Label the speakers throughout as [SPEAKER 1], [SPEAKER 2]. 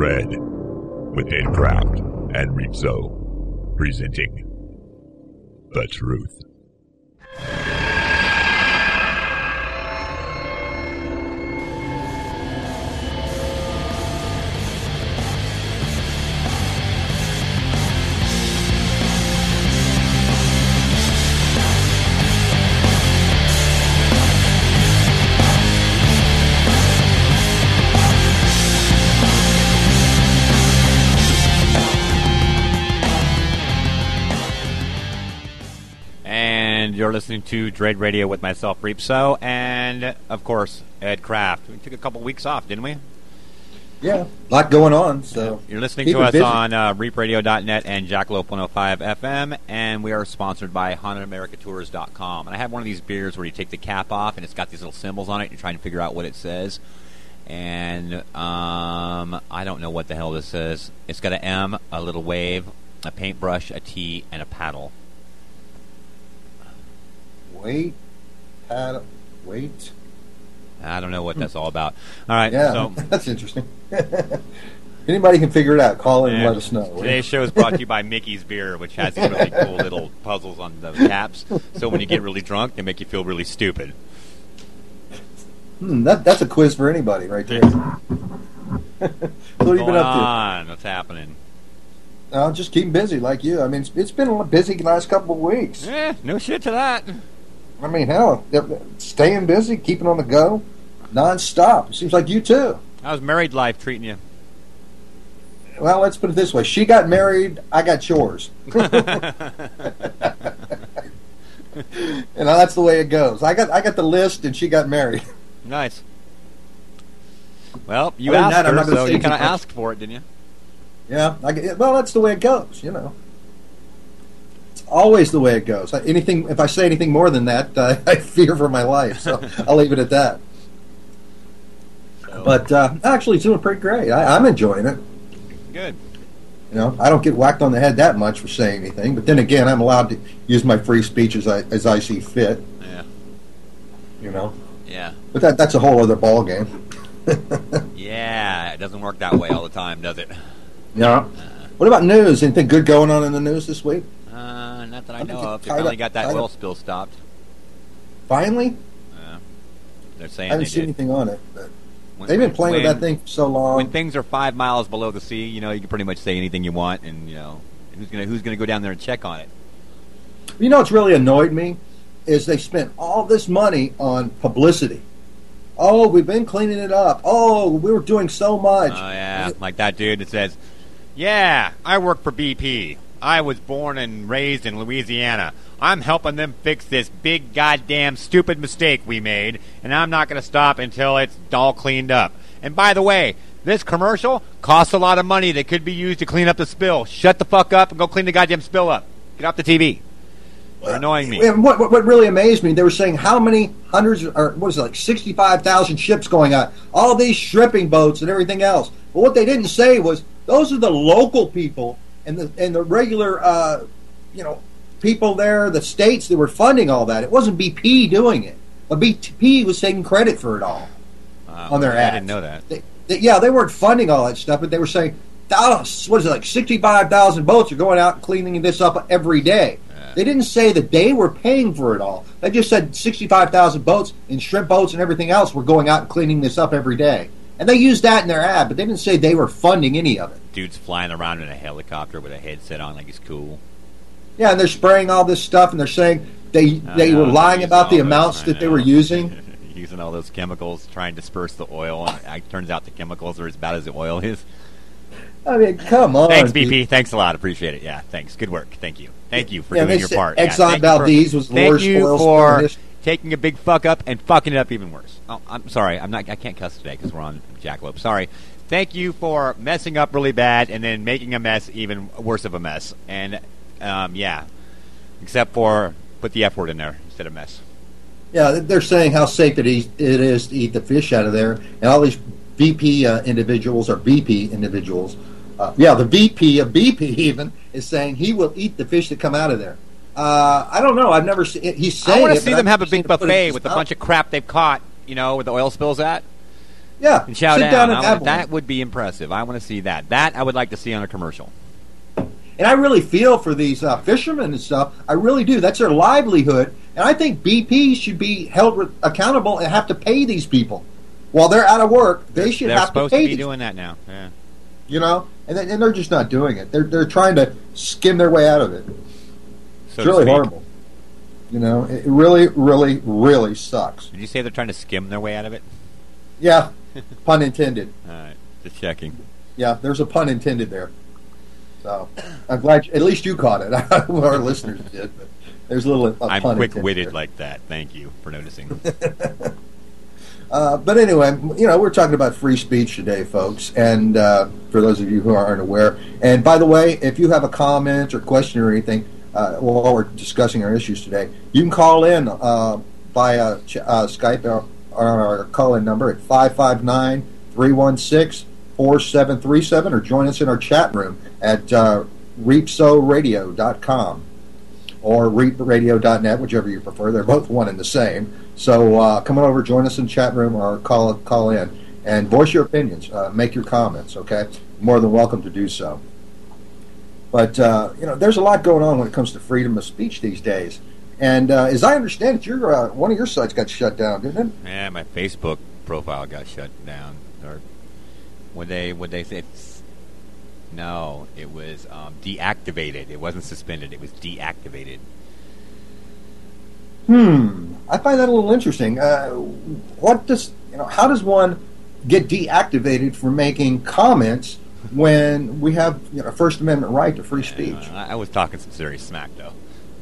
[SPEAKER 1] Dread with Headcraft and Rizzo presenting The Truth.
[SPEAKER 2] You're listening to Dread Radio with myself, Reapso, and, of course, Ed Kraft. We took a couple weeks off, didn't we?
[SPEAKER 3] Yeah, a lot going on. So
[SPEAKER 2] you're listening to us on reapradio.net and Jackalope 105 FM, and we are sponsored by HauntedAmericaTours.com. And I have one of these beers where you take the cap off, and it's got these little symbols on it, and you're trying to figure out what it says. And I don't know what the hell this says. It's got an M, a little wave, a paintbrush, a T, and a paddle.
[SPEAKER 3] Wait.
[SPEAKER 2] I don't know what that's all about. All right.
[SPEAKER 3] Yeah,
[SPEAKER 2] so,
[SPEAKER 3] that's interesting. Anybody can figure it out. Call in and let us know.
[SPEAKER 2] Today's show is brought to you by Mickey's Beer, which has these really cool little puzzles on the caps. So when you get really drunk, they make you feel really stupid.
[SPEAKER 3] That's a quiz for anybody right there. What have you been up to?
[SPEAKER 2] What's happening?
[SPEAKER 3] Just keeping busy like you. I mean, it's been a busy the last couple of weeks.
[SPEAKER 2] No shit to that.
[SPEAKER 3] I mean, hell, staying busy, keeping on the go, nonstop. It seems like you too.
[SPEAKER 2] How's married life treating you?
[SPEAKER 3] Well, let's put it this way: she got married, I got chores. And that's the way it goes. I got the list, and she got married.
[SPEAKER 2] Nice. Well, you asked her, so you kind of asked for it, didn't you?
[SPEAKER 3] Yeah. Well, that's the way it goes. You know. Always the way it goes. If I say anything more than that, I fear for my life. So I'll leave it at that. But actually, it's doing pretty great. I'm enjoying it.
[SPEAKER 2] Good.
[SPEAKER 3] You know, I don't get whacked on the head that much for saying anything. But then again, I'm allowed to use my free speech as I see fit.
[SPEAKER 2] Yeah.
[SPEAKER 3] You know.
[SPEAKER 2] Yeah.
[SPEAKER 3] But that's a whole other ball game.
[SPEAKER 2] Yeah, it doesn't work that way all the time, does it?
[SPEAKER 3] Yeah. What about news? Anything good going on in the news this week?
[SPEAKER 2] Not that I know of. They finally got that oil spill stopped.
[SPEAKER 3] Finally?
[SPEAKER 2] Yeah. They're saying
[SPEAKER 3] I haven't seen anything on it. But they've been playing with that thing for so long.
[SPEAKER 2] When things are 5 miles below the sea, you know, you can pretty much say anything you want, and you know, who's gonna go down there and check on it?
[SPEAKER 3] You know what's really annoyed me is they spent all this money on publicity. Oh, we've been cleaning it up. Oh, we were doing so much.
[SPEAKER 2] Oh yeah, like that dude that says, "Yeah, I work for BP. I was born and raised in Louisiana. I'm helping them fix this big goddamn stupid mistake we made, and I'm not going to stop until it's all cleaned up. And by the way, this commercial costs a lot of money that could be used to clean up the spill. Shut the fuck up and go clean the goddamn spill up. Get off the TV. You're annoying me."
[SPEAKER 3] And what really amazed me, they were saying how many hundreds, or what is it, like 65,000 ships going out, all these shipping boats and everything else. But what they didn't say was those are the local people and the regular, people there, the states that were funding all that. It wasn't BP doing it, but BP was taking credit for it all on their ads.
[SPEAKER 2] I didn't know that.
[SPEAKER 3] They weren't funding all that stuff, but they were saying, what is it, like 65,000 boats are going out and cleaning this up every day. Yeah. They didn't say that they were paying for it all. They just said 65,000 boats and shrimp boats and everything else were going out and cleaning this up every day. And they used that in their ad, but they didn't say they were funding any of it.
[SPEAKER 2] Dude's flying around in a helicopter with a headset on like he's cool.
[SPEAKER 3] Yeah, and they're spraying all this stuff, and they're saying they were lying about the amounts that they were using.
[SPEAKER 2] Using all those chemicals, trying to disperse the oil, and it turns out the chemicals are as bad as the oil is.
[SPEAKER 3] I mean, come on.
[SPEAKER 2] Thanks, BP. Thanks a lot. Appreciate it. Yeah, thanks. Good work. Thank you. Thank you for doing your part.
[SPEAKER 3] Exxon Valdez was the worst oil spill in history.
[SPEAKER 2] Taking a big fuck up and fucking it up even worse. Oh, I'm sorry. I can't cuss today because we're on Jackalope. Sorry. Thank you for messing up really bad and then making a mess even worse of a mess. And yeah, except for put the F word in there instead of mess.
[SPEAKER 3] Yeah, they're saying how safe it is to eat the fish out of there, and all these BP individuals or BP individuals. The VP of BP even is saying he will eat the fish that come out of there. I don't know. I've never seen. He's saying.
[SPEAKER 2] I want to see them have a big buffet with a bunch of crap they've caught. You know, where the oil spills at.
[SPEAKER 3] Yeah,
[SPEAKER 2] and shout
[SPEAKER 3] sit down and
[SPEAKER 2] out.
[SPEAKER 3] have
[SPEAKER 2] That
[SPEAKER 3] one.
[SPEAKER 2] would be impressive. I want to see that. That I would like to see on a commercial.
[SPEAKER 3] And I really feel for these fishermen and stuff. I really do. That's their livelihood. And I think BP should be held accountable and have to pay these people. While they're out of work, they should
[SPEAKER 2] They're
[SPEAKER 3] have to
[SPEAKER 2] supposed
[SPEAKER 3] pay
[SPEAKER 2] to be
[SPEAKER 3] these,
[SPEAKER 2] doing that now. Yeah.
[SPEAKER 3] you know? And they're just not doing it. They're trying to skim their way out of it.
[SPEAKER 2] So
[SPEAKER 3] It's
[SPEAKER 2] to
[SPEAKER 3] really
[SPEAKER 2] speak.
[SPEAKER 3] horrible. You know, it really, really, really sucks.
[SPEAKER 2] Did you say they're trying to skim their way out of it?
[SPEAKER 3] Yeah, pun intended.
[SPEAKER 2] All right, just checking.
[SPEAKER 3] Yeah, there's a pun intended there. So I'm glad at least you caught it. Our listeners did, but there's a little
[SPEAKER 2] I'm
[SPEAKER 3] pun
[SPEAKER 2] quick-witted
[SPEAKER 3] intended
[SPEAKER 2] like that. Thank you for noticing.
[SPEAKER 3] there. But anyway, you know, we're talking about free speech today, folks, and for those of you who aren't aware. And by the way, if you have a comment or question or anything while we're discussing our issues today, you can call in via Skype or our call-in number at 559-316-4737 or join us in our chat room at reapsoradio.com or reapradio.net, whichever you prefer. They're both one and the same. So come on over, join us in the chat room or call in and voice your opinions. Make your comments, okay? More than welcome to do so. But, you know, there's a lot going on when it comes to freedom of speech these days. And as I understand it, one of your sites got shut down, didn't it?
[SPEAKER 2] Yeah, my Facebook profile got shut down. Or would they say no, it was deactivated. It wasn't suspended. It was deactivated.
[SPEAKER 3] I find that a little interesting. How does one get deactivated for making comments when we have a First Amendment right to free speech?
[SPEAKER 2] I was talking some serious smack, though.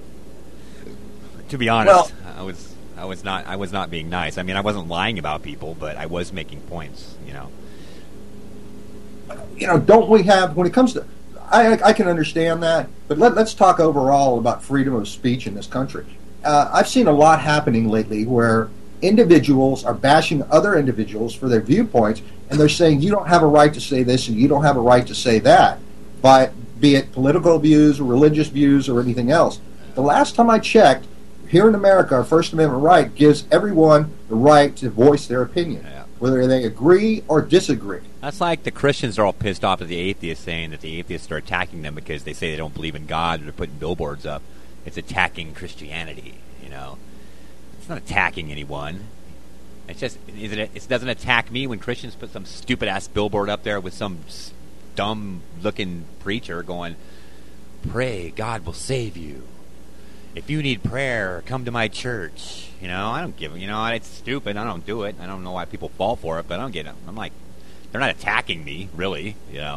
[SPEAKER 2] To be honest, I was not being nice. I mean, I wasn't lying about people, but I was making points.
[SPEAKER 3] Don't we have, when it comes to, I can understand that, but let's talk overall about freedom of speech in this country. I've seen a lot happening lately where individuals are bashing other individuals for their viewpoints, and they're saying you don't have a right to say this and you don't have a right to say that, be it political views or religious views or anything else. The last time I checked, here in America, our First Amendment right gives everyone the right to voice their opinion, whether they agree or disagree.
[SPEAKER 2] That's like the Christians are all pissed off at the atheists, saying that the atheists are attacking them because they say they don't believe in God or they're putting billboards up. It's attacking Christianity, It's not attacking anyone. It's just, it doesn't attack me when Christians put some stupid-ass billboard up there with some dumb-looking preacher going, "Pray, God will save you. If you need prayer, come to my church." I don't give it. It's stupid. I don't do it. I don't know why people fall for it, but I don't get it. I'm like, they're not attacking me, really,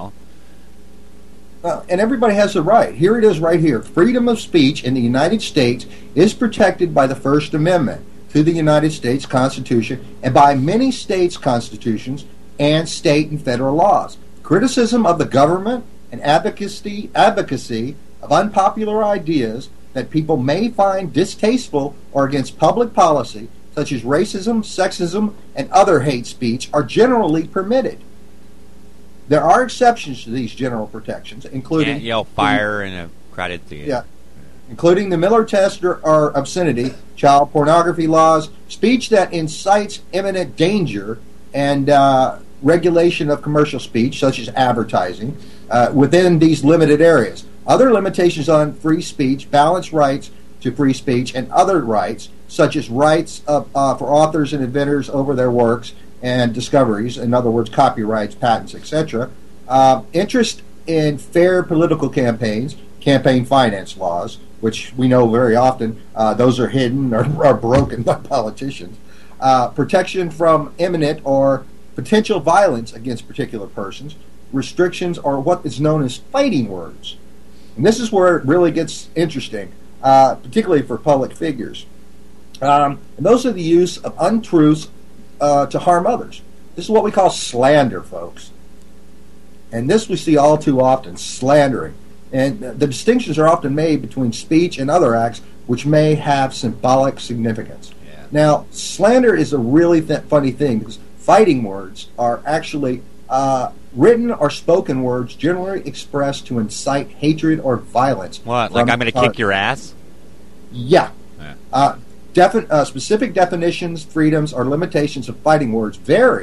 [SPEAKER 3] And everybody has the right. Here it is right here. Freedom of speech in the United States is protected by the First Amendment to the United States Constitution and by many states' constitutions and state and federal laws. Criticism of the government and advocacy of unpopular ideas that people may find distasteful or against public policy, such as racism, sexism, and other hate speech, are generally permitted. There are exceptions to these general protections, including...
[SPEAKER 2] Can't yell fire in a crowded theater.
[SPEAKER 3] Yeah. Including the Miller test or obscenity, child pornography laws, speech that incites imminent danger, and regulation of commercial speech, such as advertising, within these limited areas. Other limitations on free speech balance rights to free speech and other rights, such as rights for authors and inventors over their works and discoveries, in other words, copyrights, patents, etc. Interest in fair political campaigns, campaign finance laws, which we know very often those are hidden or are broken by politicians. Protection from imminent or potential violence against particular persons, restrictions or what is known as fighting words. And this is where it really gets interesting, particularly for public figures. And those are the use of untruths to harm others. This is what we call slander, folks. And this we see all too often, slandering. And the distinctions are often made between speech and other acts which may have symbolic significance. Yeah. Now, slander is a really funny thing because fighting words are actually written or spoken words generally expressed to incite hatred or violence.
[SPEAKER 2] What, like I'm going to kick your ass?
[SPEAKER 3] Yeah. Specific definitions, freedoms, or limitations of fighting words vary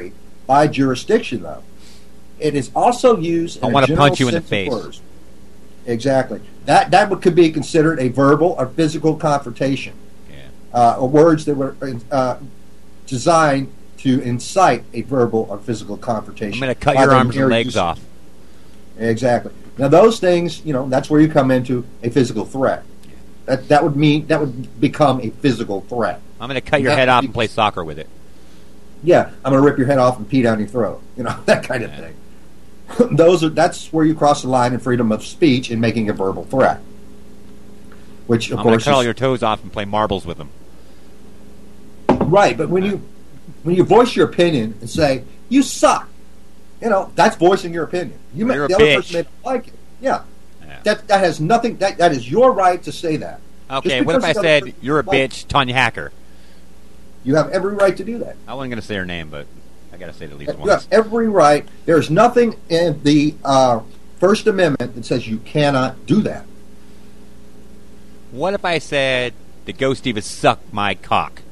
[SPEAKER 3] by jurisdiction, though. It is also used in
[SPEAKER 2] I want to
[SPEAKER 3] general
[SPEAKER 2] punch you in the
[SPEAKER 3] sense of
[SPEAKER 2] face.
[SPEAKER 3] words. Exactly. That could be considered a verbal or physical confrontation.
[SPEAKER 2] Yeah.
[SPEAKER 3] Or words that were designed to incite a verbal or physical confrontation.
[SPEAKER 2] I'm going to cut
[SPEAKER 3] by
[SPEAKER 2] your
[SPEAKER 3] the
[SPEAKER 2] arms and
[SPEAKER 3] mere
[SPEAKER 2] legs
[SPEAKER 3] use-
[SPEAKER 2] off.
[SPEAKER 3] Exactly. Now those things, that's where you come into a physical threat. That would become a physical threat.
[SPEAKER 2] I'm going to cut your
[SPEAKER 3] That
[SPEAKER 2] head
[SPEAKER 3] would
[SPEAKER 2] off
[SPEAKER 3] be-
[SPEAKER 2] and play soccer with it.
[SPEAKER 3] Yeah, I'm going to rip your head off and pee down your throat. That kind of thing. That's where you cross the line in freedom of speech in making a verbal threat. Which of
[SPEAKER 2] I'm going
[SPEAKER 3] course
[SPEAKER 2] to cut all
[SPEAKER 3] is
[SPEAKER 2] your toes off and play marbles with them.
[SPEAKER 3] right. But when you voice your opinion and say you suck, that's voicing your opinion.
[SPEAKER 2] You're a
[SPEAKER 3] the other
[SPEAKER 2] bitch.
[SPEAKER 3] person may not like it. Yeah.
[SPEAKER 2] Yeah.
[SPEAKER 3] That has nothing. That is your right to say that.
[SPEAKER 2] Okay,
[SPEAKER 3] Just
[SPEAKER 2] what if
[SPEAKER 3] because
[SPEAKER 2] I
[SPEAKER 3] the other
[SPEAKER 2] said,
[SPEAKER 3] person
[SPEAKER 2] you're a
[SPEAKER 3] doesn't like
[SPEAKER 2] bitch, Tanya Hacker?
[SPEAKER 3] You have every right to do that.
[SPEAKER 2] I wasn't going to say her name, but I got to say it at least
[SPEAKER 3] You
[SPEAKER 2] once.
[SPEAKER 3] have every right. There's nothing in the First Amendment that says you cannot do that.
[SPEAKER 2] What if I said, the ghost diva sucked my cock?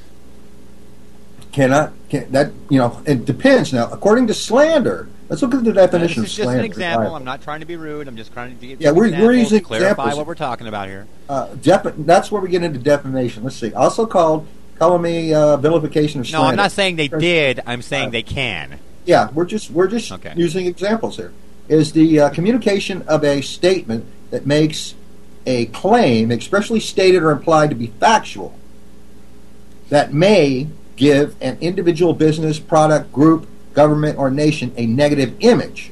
[SPEAKER 3] It depends. Now, according to slander, let's look at the definition
[SPEAKER 2] This is
[SPEAKER 3] of
[SPEAKER 2] just
[SPEAKER 3] slander.
[SPEAKER 2] an example. I'm not trying to be rude. I'm just trying to give
[SPEAKER 3] Yeah, we're
[SPEAKER 2] examples
[SPEAKER 3] using
[SPEAKER 2] to clarify
[SPEAKER 3] examples.
[SPEAKER 2] what we're talking about here.
[SPEAKER 3] That's where we get into defamation. Let's see. Also called calumny, vilification of
[SPEAKER 2] No,
[SPEAKER 3] slander.
[SPEAKER 2] I'm not saying they did. I'm saying they can.
[SPEAKER 3] Yeah, we're just
[SPEAKER 2] Okay.
[SPEAKER 3] using examples here. Is the communication of a statement that makes a claim expressly stated or implied to be factual that may give an individual, business, product, group, government, or nation a negative image.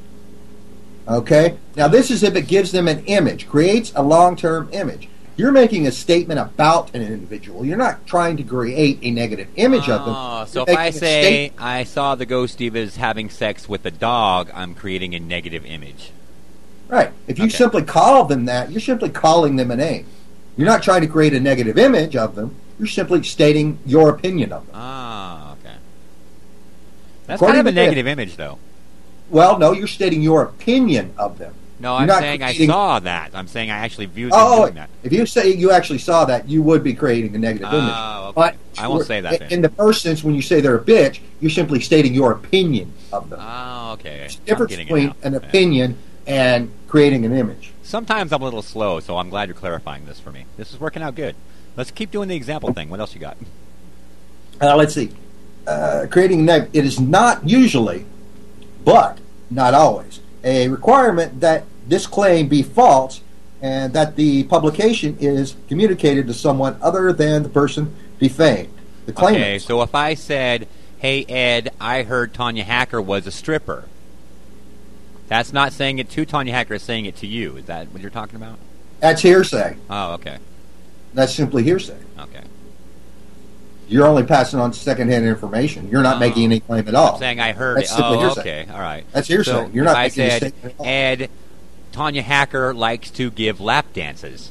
[SPEAKER 3] Okay? Now, this is if it gives them an image, creates a long-term image. You're making a statement about an individual. You're not trying to create a negative image of them.
[SPEAKER 2] So
[SPEAKER 3] You're
[SPEAKER 2] if I
[SPEAKER 3] making a
[SPEAKER 2] say
[SPEAKER 3] statement.
[SPEAKER 2] I saw the ghost divas having sex with a dog, I'm creating a negative image.
[SPEAKER 3] Right. If you
[SPEAKER 2] Okay.
[SPEAKER 3] simply call them that, you're simply calling them a name. You're not trying to create a negative image of them. You're simply stating your opinion of them.
[SPEAKER 2] Ah, okay. That's
[SPEAKER 3] According
[SPEAKER 2] kind of a
[SPEAKER 3] to this-
[SPEAKER 2] negative image, though.
[SPEAKER 3] Well, no, you're stating your opinion of them.
[SPEAKER 2] No,
[SPEAKER 3] You're
[SPEAKER 2] I'm
[SPEAKER 3] not
[SPEAKER 2] saying
[SPEAKER 3] creating-
[SPEAKER 2] I saw that. I'm saying I actually viewed them
[SPEAKER 3] Oh,
[SPEAKER 2] doing that.
[SPEAKER 3] if you say you actually saw that, you would be creating a negative image.
[SPEAKER 2] Oh, okay.
[SPEAKER 3] But
[SPEAKER 2] I won't say that then.
[SPEAKER 3] in the first sense, when you say they're a bitch, you're simply stating your opinion of them.
[SPEAKER 2] Oh, okay.
[SPEAKER 3] There's a
[SPEAKER 2] I'm
[SPEAKER 3] difference
[SPEAKER 2] getting it
[SPEAKER 3] between
[SPEAKER 2] now.
[SPEAKER 3] an
[SPEAKER 2] Yeah.
[SPEAKER 3] opinion and creating an image.
[SPEAKER 2] Sometimes I'm a little slow, so I'm glad you're clarifying this for me. This is working out good. Let's keep doing the example thing. What else you got?
[SPEAKER 3] Let's see. Creating it is not usually, but not always, a requirement that this claim be false and that the publication is communicated to someone other than the person defamed. The claimant.
[SPEAKER 2] Okay, so if I said, hey, Ed, I heard Tanya Hacker was a stripper, that's not saying it to Tanya Hacker, it's saying it to you. Is that what you're talking about?
[SPEAKER 3] That's hearsay.
[SPEAKER 2] Oh, okay.
[SPEAKER 3] That's simply hearsay.
[SPEAKER 2] Okay.
[SPEAKER 3] You're only passing on secondhand information. You're not
[SPEAKER 2] Oh.
[SPEAKER 3] making any claim at all.
[SPEAKER 2] I'm saying I heard
[SPEAKER 3] That's
[SPEAKER 2] it.
[SPEAKER 3] simply
[SPEAKER 2] Oh,
[SPEAKER 3] hearsay.
[SPEAKER 2] okay. All right.
[SPEAKER 3] That's hearsay.
[SPEAKER 2] So
[SPEAKER 3] You're not
[SPEAKER 2] if I
[SPEAKER 3] making a
[SPEAKER 2] said,
[SPEAKER 3] statement at all.
[SPEAKER 2] Ed, Tanya Hacker likes to give lap dances.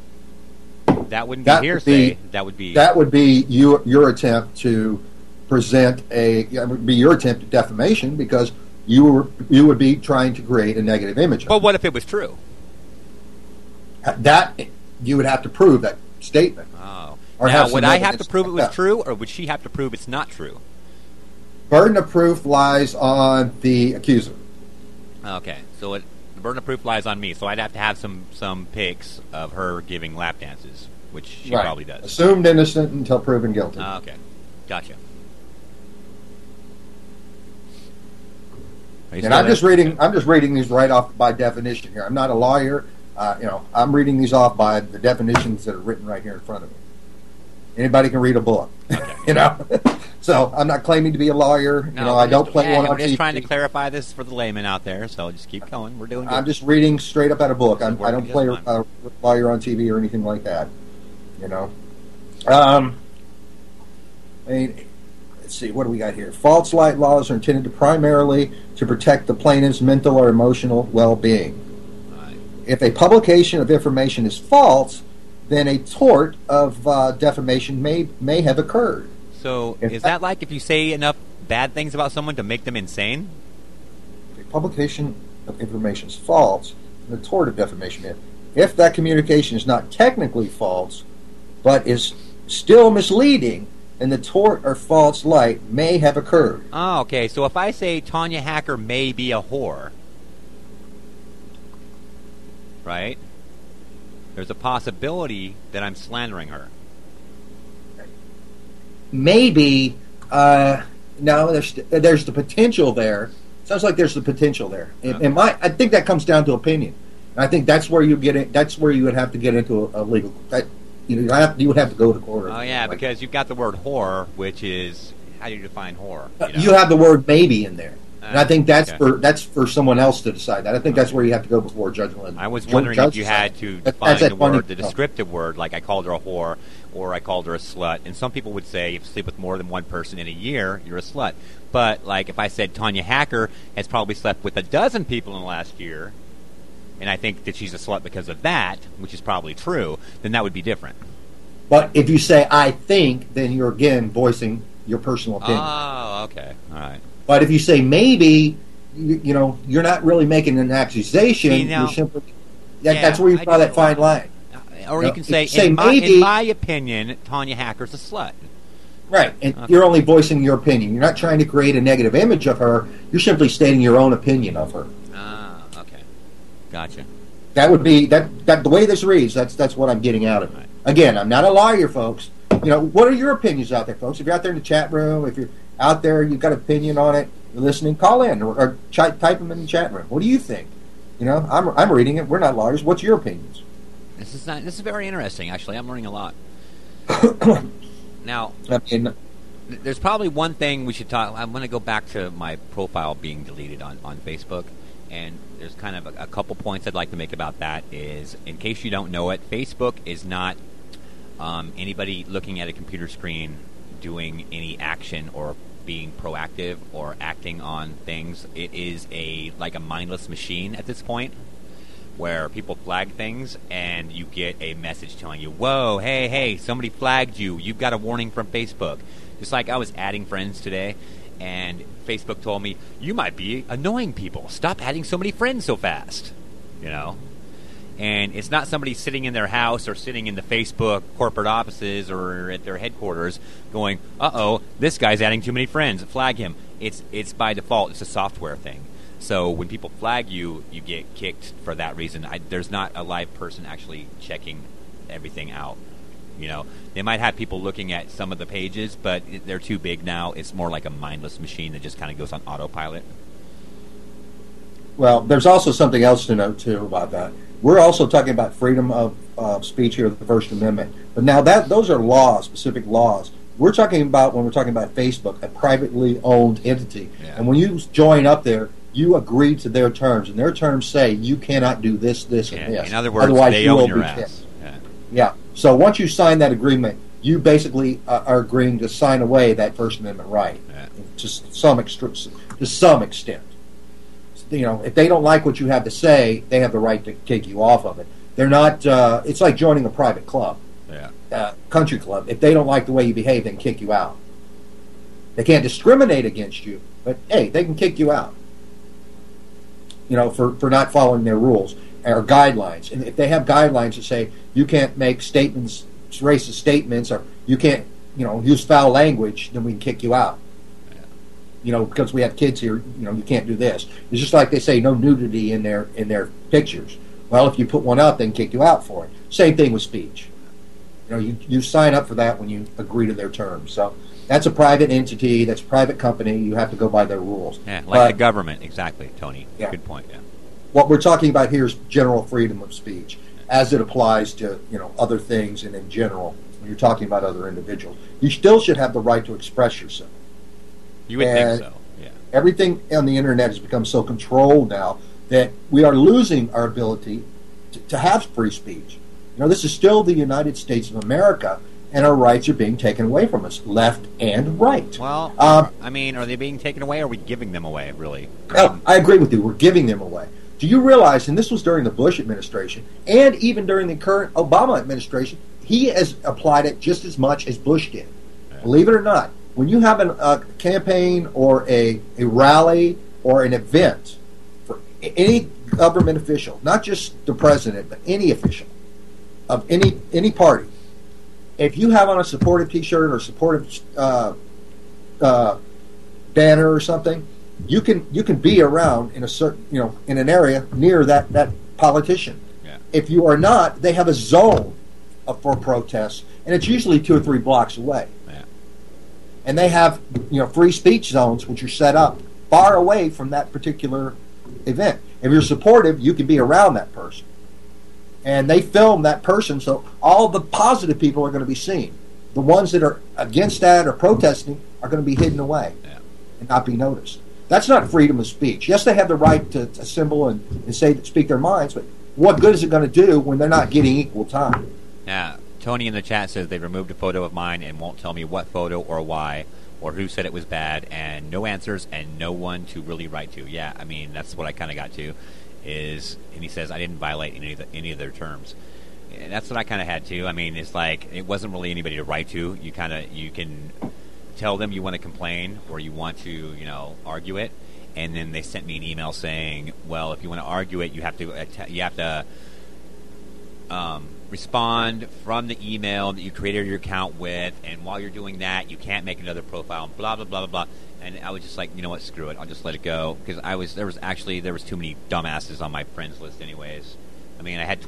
[SPEAKER 2] That wouldn't be
[SPEAKER 3] That would
[SPEAKER 2] hearsay.
[SPEAKER 3] be-
[SPEAKER 2] that would be...
[SPEAKER 3] That would be your attempt to present your attempt at defamation because you would be trying to create a negative image. of
[SPEAKER 2] But what if it was true?
[SPEAKER 3] that you would have to prove that statement.
[SPEAKER 2] Oh.
[SPEAKER 3] Or
[SPEAKER 2] Now,
[SPEAKER 3] have
[SPEAKER 2] would
[SPEAKER 3] some
[SPEAKER 2] I have to
[SPEAKER 3] evidence
[SPEAKER 2] prove it
[SPEAKER 3] to
[SPEAKER 2] was
[SPEAKER 3] back that.
[SPEAKER 2] true, or would she have to prove it's not true?
[SPEAKER 3] Burden of proof lies on the accuser.
[SPEAKER 2] Okay, so the burden of proof lies on me. So I'd have to have some pics of her giving lap dances, which she
[SPEAKER 3] Right.
[SPEAKER 2] probably does.
[SPEAKER 3] Assumed innocent until proven guilty.
[SPEAKER 2] Okay, gotcha. Are you
[SPEAKER 3] And
[SPEAKER 2] still
[SPEAKER 3] I'm
[SPEAKER 2] there?
[SPEAKER 3] just reading these right off by definition here. I'm not a lawyer. I'm reading these off by the definitions that are written right here in front of me. Anybody can read a book, So I'm not claiming to be a lawyer. I don't play one on
[SPEAKER 2] We're just
[SPEAKER 3] TV.
[SPEAKER 2] trying to clarify this for the layman out there, so just keep going. We're doing good.
[SPEAKER 3] I'm just reading straight up out of a book. I
[SPEAKER 2] This is
[SPEAKER 3] don't
[SPEAKER 2] working
[SPEAKER 3] play
[SPEAKER 2] just fine.
[SPEAKER 3] a lawyer on TV or anything like that. Let's see. What do we got here? False light laws are intended primarily to protect the plaintiff's mental or emotional well-being.
[SPEAKER 2] Right.
[SPEAKER 3] If a publication of information is false, then a tort of defamation may have occurred.
[SPEAKER 2] So
[SPEAKER 3] If
[SPEAKER 2] is
[SPEAKER 3] that-
[SPEAKER 2] that like if you say enough bad things about someone to make them insane?
[SPEAKER 3] If a publication of information is false, then a tort of defamation. If that communication is not technically false, but is still misleading, and the tort or false light may have occurred.
[SPEAKER 2] Oh, okay. So if I say Tanya Hacker may be a whore, right? There's a possibility that I'm slandering her.
[SPEAKER 3] Maybe, no, there's the potential there. Sounds like there's the potential there.
[SPEAKER 2] Okay.
[SPEAKER 3] I think that comes down to opinion. And I think that's where you get it. That's where you would have to get into a legal. You would have to go to court.
[SPEAKER 2] Oh yeah, because you've got the word whore, which is how do you define whore?
[SPEAKER 3] You have the word maybe in there, and I think that's
[SPEAKER 2] okay.
[SPEAKER 3] for someone else to decide that. I think that's where you have to go before judgment.
[SPEAKER 2] I was wondering if you had to define the word, the descriptive word, like I called her a whore or I called her a slut. And some people would say if you sleep with more than one person in a year, you're a slut. But like if I said Tanya Hacker has probably slept with a dozen people in the last year, and I think that she's a slut because of that, which is probably true, then that would be different.
[SPEAKER 3] But if you say I think, then you're again voicing your personal opinion.
[SPEAKER 2] Oh, okay. All right.
[SPEAKER 3] But if you say maybe, you're not really making an accusation.
[SPEAKER 2] See,
[SPEAKER 3] you're simply that's where you draw that fine line.
[SPEAKER 2] Or you can say
[SPEAKER 3] in
[SPEAKER 2] my opinion, Tanya Hacker's a slut.
[SPEAKER 3] Right, and you're only voicing your opinion. You're not trying to create a negative image of her. You're simply stating your own opinion of her.
[SPEAKER 2] Ah, okay. Gotcha.
[SPEAKER 3] That would be that the way this reads. That's what I'm getting out of it. Right. Again, I'm not a lawyer, folks. What are your opinions out there, folks? If you're out there in the chat room, if you're out there, you've got an opinion on it, you're listening, call in or type them in the chat room. What do you think? I'm reading it. We're not lawyers. What's your opinions?
[SPEAKER 2] This is very interesting. Actually, I'm learning a lot. Now, there's probably one thing we should talk. I'm going to go back to my profile being deleted on Facebook, and there's kind of a couple points I'd like to make about that. Is in case you don't know it, Facebook is not anybody looking at a computer screen doing any action or being proactive or acting on things. It is like a mindless machine at this point, where people flag things and you get a message telling you, whoa, hey, somebody flagged you. You've got a warning from Facebook. Just like I was adding friends today, and Facebook told me, you might be annoying people. Stop adding so many friends so fast. And it's not somebody sitting in their house or sitting in the Facebook corporate offices or at their headquarters going, uh-oh, this guy's adding too many friends. Flag him. It's by default. It's a software thing. So when people flag you, you get kicked for that reason. There's not a live person actually checking everything out. They might have people looking at some of the pages, but they're too big now. It's more like a mindless machine that just kind of goes on autopilot.
[SPEAKER 3] Well, there's also something else to note, too, about that. We're also talking about freedom of speech here, the First Amendment. But now those are laws, specific laws. We're talking about, when we're talking about Facebook, a privately owned entity. Yeah. And when you join up there, you agree to their terms. And their terms say you cannot do this, and this.
[SPEAKER 2] In other words,
[SPEAKER 3] otherwise
[SPEAKER 2] they own your ass.
[SPEAKER 3] Yeah. So once you sign that agreement, you basically are agreeing to sign away that First Amendment right to some extent. If they don't like what you have to say, they have the right to kick you off of it. They're not. It's like joining a private club, country club. If they don't like the way you behave, they can kick you out. They can't discriminate against you, but hey, they can kick you out. For not following their rules or guidelines. And if they have guidelines that say you can't make statements, racist statements, or you can't, use foul language, then we can kick you out. Because we have kids here, you can't do this. It's just like they say, no nudity in their pictures. Well, if you put one up, they can kick you out for it. Same thing with speech. You sign up for that when you agree to their terms. So that's a private entity, that's a private company. You have to go by their rules.
[SPEAKER 2] Yeah, like the government, exactly, Tony. Yeah. Good point. Yeah.
[SPEAKER 3] What we're talking about here is general freedom of speech, as it applies to other things and in general. When you're talking about other individuals, you still should have the right to express yourself.
[SPEAKER 2] You would think so, yeah.
[SPEAKER 3] Everything on the internet has become so controlled now that we are losing our ability to have free speech. This is still the United States of America, and our rights are being taken away from us, left and right.
[SPEAKER 2] Well, are they being taken away, or are we giving them away, really?
[SPEAKER 3] I agree with you. We're giving them away. Do you realize, and this was during the Bush administration, and even during the current Obama administration, he has applied it just as much as Bush did. Yeah. Believe it or not. When you have a campaign or a rally or an event for any government official, not just the president, but any official of any party, if you have on a supportive T-shirt or supportive banner or something, you can be around in a certain, in an area near that politician.
[SPEAKER 2] Yeah.
[SPEAKER 3] If you are not, they have a zone for protests, and it's usually 2 or 3 blocks away.
[SPEAKER 2] Yeah.
[SPEAKER 3] And they have free speech zones which are set up far away from that particular event. If you're supportive, you can be around that person. And they film that person, so all the positive people are going to be seen. The ones that are against that or protesting are going to be hidden away and not be noticed. That's not freedom of speech. Yes, they have the right to assemble and speak their minds, but what good is it going to do when they're not getting equal time?
[SPEAKER 2] Yeah, Tony in the chat says they removed a photo of mine and won't tell me what photo or why or who said it was bad, and no answers and no one to really write to. Yeah, I mean, that's what I kind of got to. And he says I didn't violate any of their terms. And that's what I kind of had to. I mean, it's like it wasn't really anybody to write to. You can tell them you want to complain or you want to argue it, and then they sent me an email saying, well, if you want to argue it, you have to respond from the email that you created your account with, and while you're doing that, you can't make another profile. Blah blah blah blah blah. And I was just like, you know what, screw it. I'll just let it go, because there was too many dumbasses on my friends list anyways. I mean, I had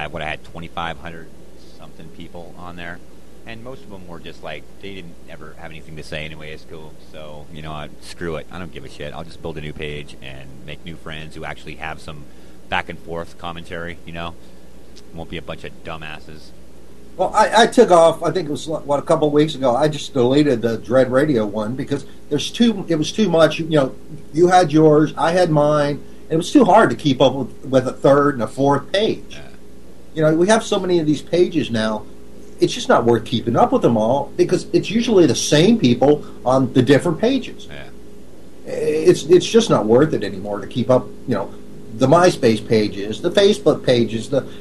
[SPEAKER 2] 2,500 something people on there, and most of them were just like, they didn't ever have anything to say anyways. Cool. So, screw it. I don't give a shit. I'll just build a new page and make new friends who actually have some back and forth commentary, Won't be a bunch of dumbasses.
[SPEAKER 3] Well, I took off, I think it was, a couple of weeks ago, I just deleted the Dread Radio one because it was too much. You had yours, I had mine, and it was too hard to keep up with a third and a fourth page.
[SPEAKER 2] Yeah.
[SPEAKER 3] We have so many of these pages now, it's just not worth keeping up with them all because it's usually the same people on the different pages.
[SPEAKER 2] Yeah.
[SPEAKER 3] It's just not worth it anymore to keep up, the MySpace pages, the Facebook pages, the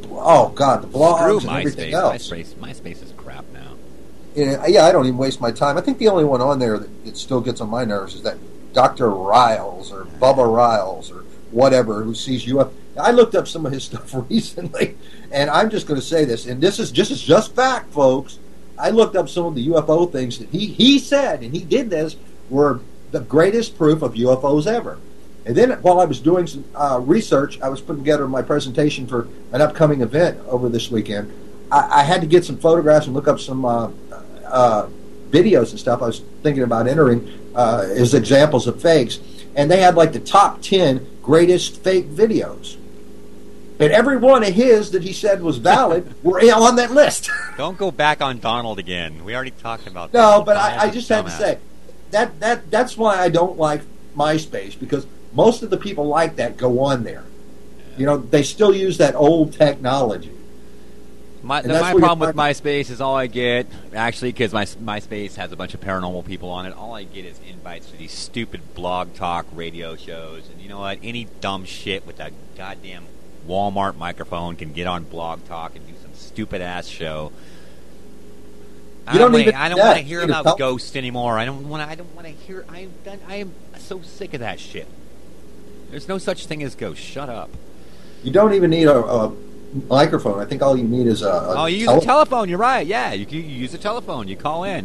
[SPEAKER 3] blogs and everything else.
[SPEAKER 2] MySpace is crap now.
[SPEAKER 3] Yeah, I don't even waste my time. I think the only one on there that still gets on my nerves is that Dr. Riles or Bubba Riles or whatever who sees UFO. I looked up some of his stuff recently, and I'm just going to say this, and this is just fact, folks. I looked up some of the UFO things that he said, and he did this, were the greatest proof of UFOs ever. And then while I was doing some research, I was putting together my presentation for an upcoming event over this weekend. I had to get some photographs and look up some videos and stuff. I was thinking about entering as examples of fakes. And they had like the top 10 greatest fake videos. And every one of his that he said was valid were on that list.
[SPEAKER 2] Don't go back on Donald again. We already talked about that.
[SPEAKER 3] No, but I just had to say, that's why I don't like MySpace, because most of the people like that go on there. They still use that old technology.
[SPEAKER 2] My problem with MySpace is all I get, actually, because MySpace has a bunch of paranormal people on it, all I get is invites to these stupid blog talk radio shows. And you know what? Any dumb shit with a goddamn Walmart microphone can get on blog talk and do some stupid-ass show. I don't want to hear about ghosts anymore. I don't want to hear. I am so sick of that shit. There's no such thing as ghosts. Shut up.
[SPEAKER 3] You don't even need a microphone. I think all you need is a
[SPEAKER 2] you use a telephone. You're right. Yeah, you use a telephone. You call in.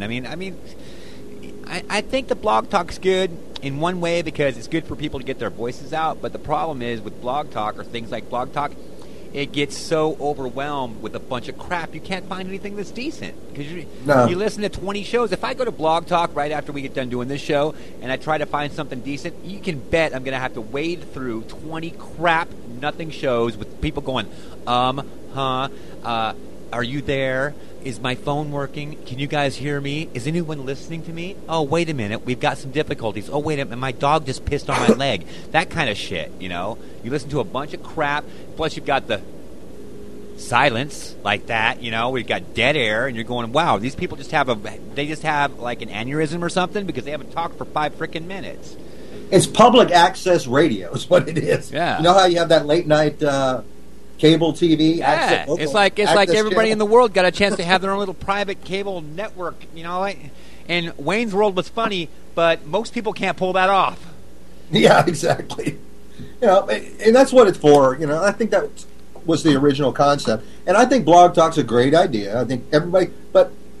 [SPEAKER 2] I think the blog talk's good in one way because it's good for people to get their voices out. But the problem is with blog talk or things like blog talk, it gets so overwhelmed with a bunch of crap you can't find anything that's decent because you listen to 20 shows. If I go to Blog Talk right after we get done doing this show and I try to find something decent, you can bet I'm going to have to wade through 20 crap nothing shows with people going are you there? Is my phone working? Can you guys hear me? Is anyone listening to me? Oh, wait a minute. We've got some difficulties. Oh, wait a minute. My dog just pissed on my leg. That kind of shit, You listen to a bunch of crap. Plus, you've got the silence like that, We've got dead air, and you're going, wow, these people just have like an aneurysm or something because they haven't talked for 5 freaking minutes.
[SPEAKER 3] It's public access radio is what it is.
[SPEAKER 2] Yeah.
[SPEAKER 3] You know how you have that late night cable TV?
[SPEAKER 2] Yeah, it's like everybody
[SPEAKER 3] channel?
[SPEAKER 2] in the world got a chance to have their own little private cable network, And Wayne's World was funny, but most people can't pull that off.
[SPEAKER 3] Yeah, exactly. And that's what it's for. I think that was the original concept, and I think Blog Talk's a great idea. I think everybody, but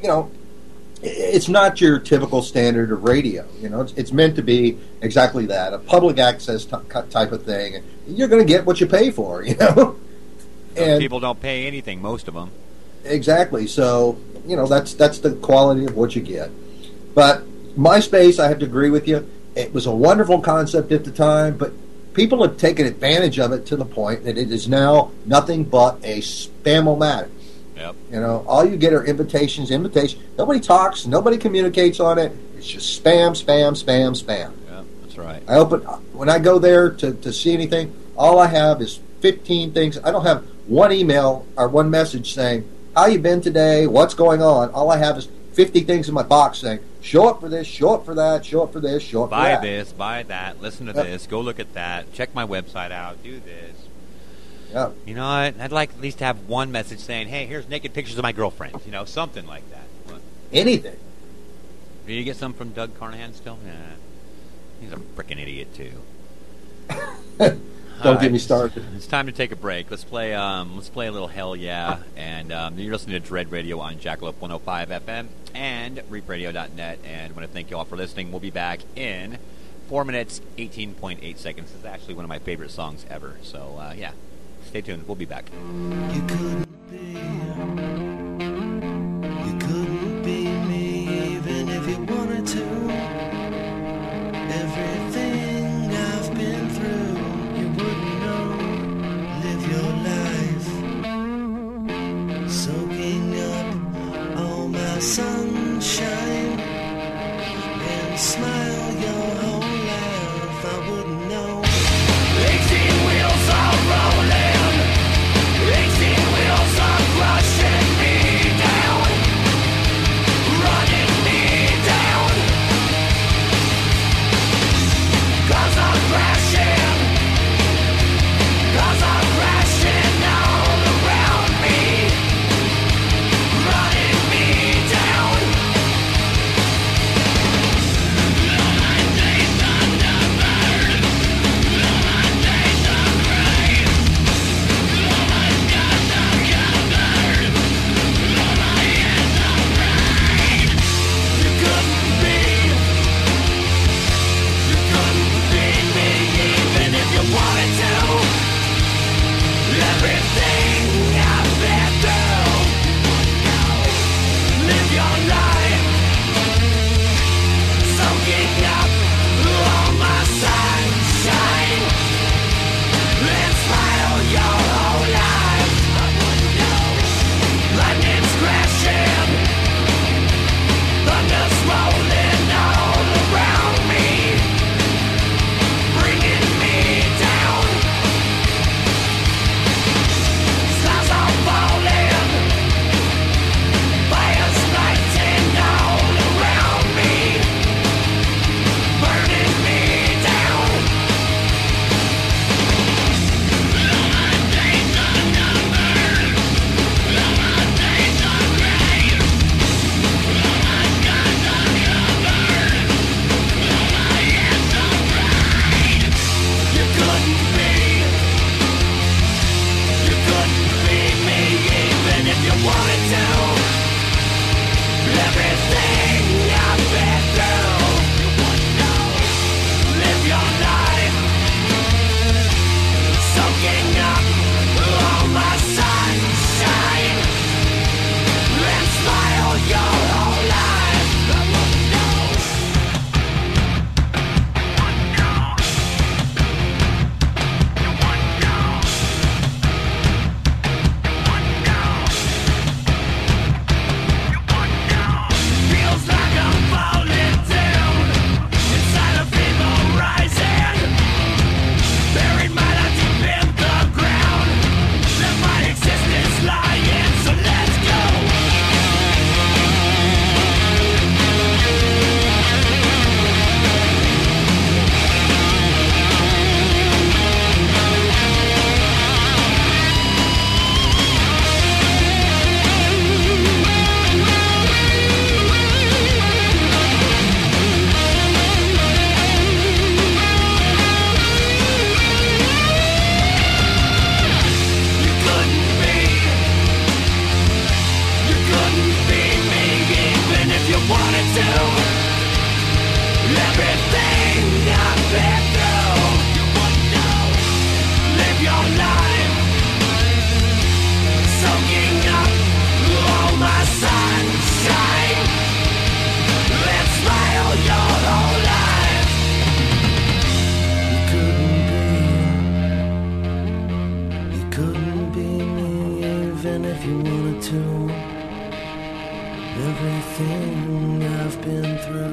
[SPEAKER 3] you know, it's not your typical standard of radio. You know, it's meant to be exactly that, a public access type of thing. And you're going to get what you pay for, you know.
[SPEAKER 2] And people don't pay anything, most of them.
[SPEAKER 3] Exactly. So, you know, that's the quality of what you get. But MySpace, I have to agree with you. It was a wonderful concept at the time, but people have taken advantage of it to the point that it is now nothing but a spam-o-matic.
[SPEAKER 2] Yep.
[SPEAKER 3] You know, all you get are invitations. Nobody talks. Nobody communicates on it. It's just spam, spam, spam, spam.
[SPEAKER 2] Yeah, that's right.
[SPEAKER 3] When I go there to see anything, all I have is 15 things. I don't have one email or one message saying, how you been today? What's going on? All I have is 50 things in my box saying, show up for this, show up for that, show up for this, show up for that.
[SPEAKER 2] Buy this, buy that, listen to this, go look at that, check my website out, do this.
[SPEAKER 3] Yep.
[SPEAKER 2] You know what? I'd like at least to have one message saying, hey, here's naked pictures of my girlfriend. You know, something like that. What?
[SPEAKER 3] Anything.
[SPEAKER 2] Did you get some from Doug Carnahan still? Yeah. He's a freaking idiot, too.
[SPEAKER 3] Don't get me started.
[SPEAKER 2] It's time to take a break. Let's play a little Hell Yeah. And you're listening to Dread Radio on Jackalope 105 FM and reapradio.net. And I want to thank you all for listening. We'll be back in 4 minutes, 18.8 seconds. This is actually one of my favorite songs ever. So, yeah. Stay tuned. We'll be back.
[SPEAKER 4] You couldn't be me even if you wanted to. Everything I've been through, you wouldn't know. Live your life, soaking up all my sunshine, and smile your whole life. I wouldn't know. 18 wheels are rolling. 18 wheels are crushing me down, running me down. 'Cause I'm crashing, 'cause I'm crashing all around me, running me down.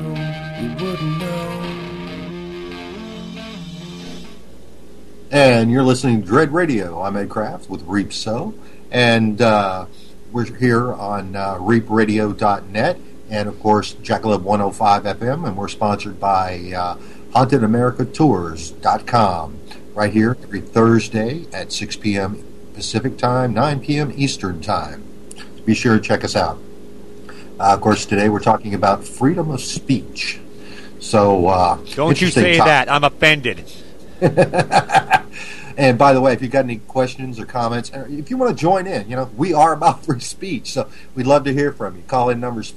[SPEAKER 4] you wouldn't know.
[SPEAKER 3] And you're listening to Dread Radio. I'm Ed Kraft with Reap So, and we're here on reapradio.net, and of course Jackalope 105 FM, and we're sponsored by HauntedAmericaTours.com. Right here every Thursday at 6 p.m. Pacific Time, 9 p.m. Eastern Time. So be sure to check us out. Of course, today we're talking about freedom of speech. So,
[SPEAKER 2] don't you say that. I'm offended.
[SPEAKER 3] And by the way, if you've got any questions or comments, if you want to join in, we are about free speech, so we'd love to hear from you. Call in numbers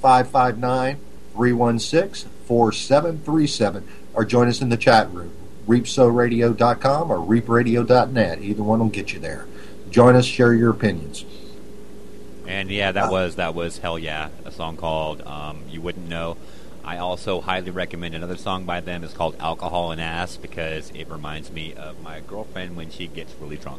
[SPEAKER 3] 559-316-4737, or join us in the chat room, reapsoradio.com or reapradio.net. Either one will get you there. Join us, share your opinions.
[SPEAKER 2] And yeah, that was Hell Yeah, a song called You Wouldn't Know. I also highly recommend another song by them. It's called Alcohol and Ass, because it reminds me of my girlfriend when she gets really drunk.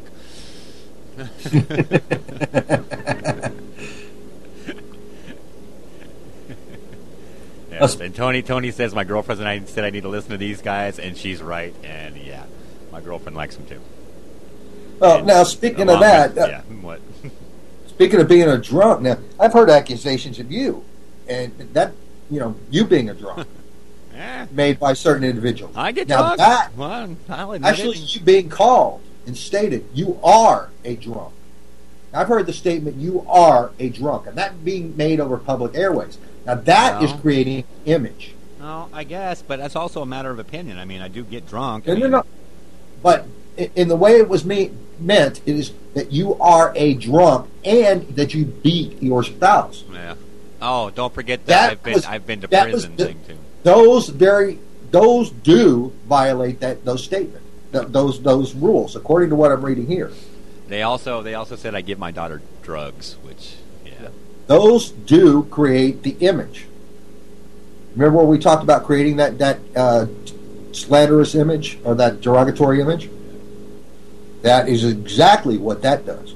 [SPEAKER 2] Yes, and Tony says my girlfriend and I said I need to listen to these guys, and she's right. And yeah, my girlfriend likes them too.
[SPEAKER 3] Well, now speaking of that,
[SPEAKER 2] what?
[SPEAKER 3] Speaking of being a drunk, now I've heard accusations of you, and that you being a drunk made by certain individuals.
[SPEAKER 2] I get
[SPEAKER 3] now
[SPEAKER 2] drunk.
[SPEAKER 3] That
[SPEAKER 2] well, I'll admit
[SPEAKER 3] actually
[SPEAKER 2] it.
[SPEAKER 3] You being called and stated you are a drunk. I've heard the statement you are a drunk, and that being made over public airways. Now that is creating image.
[SPEAKER 2] No, I guess, but that's also a matter of opinion. I mean, I do get drunk.
[SPEAKER 3] No. But in the way it was meant, it is that you are a drunk and that you beat your spouse.
[SPEAKER 2] Yeah. Oh, don't forget that I've been to prison thing too.
[SPEAKER 3] Those do violate those statements, those rules, according to what I'm reading here.
[SPEAKER 2] They also said I give my daughter drugs, which
[SPEAKER 3] those do create the image. Remember when we talked about creating that slanderous image or that derogatory image? That is exactly what that does.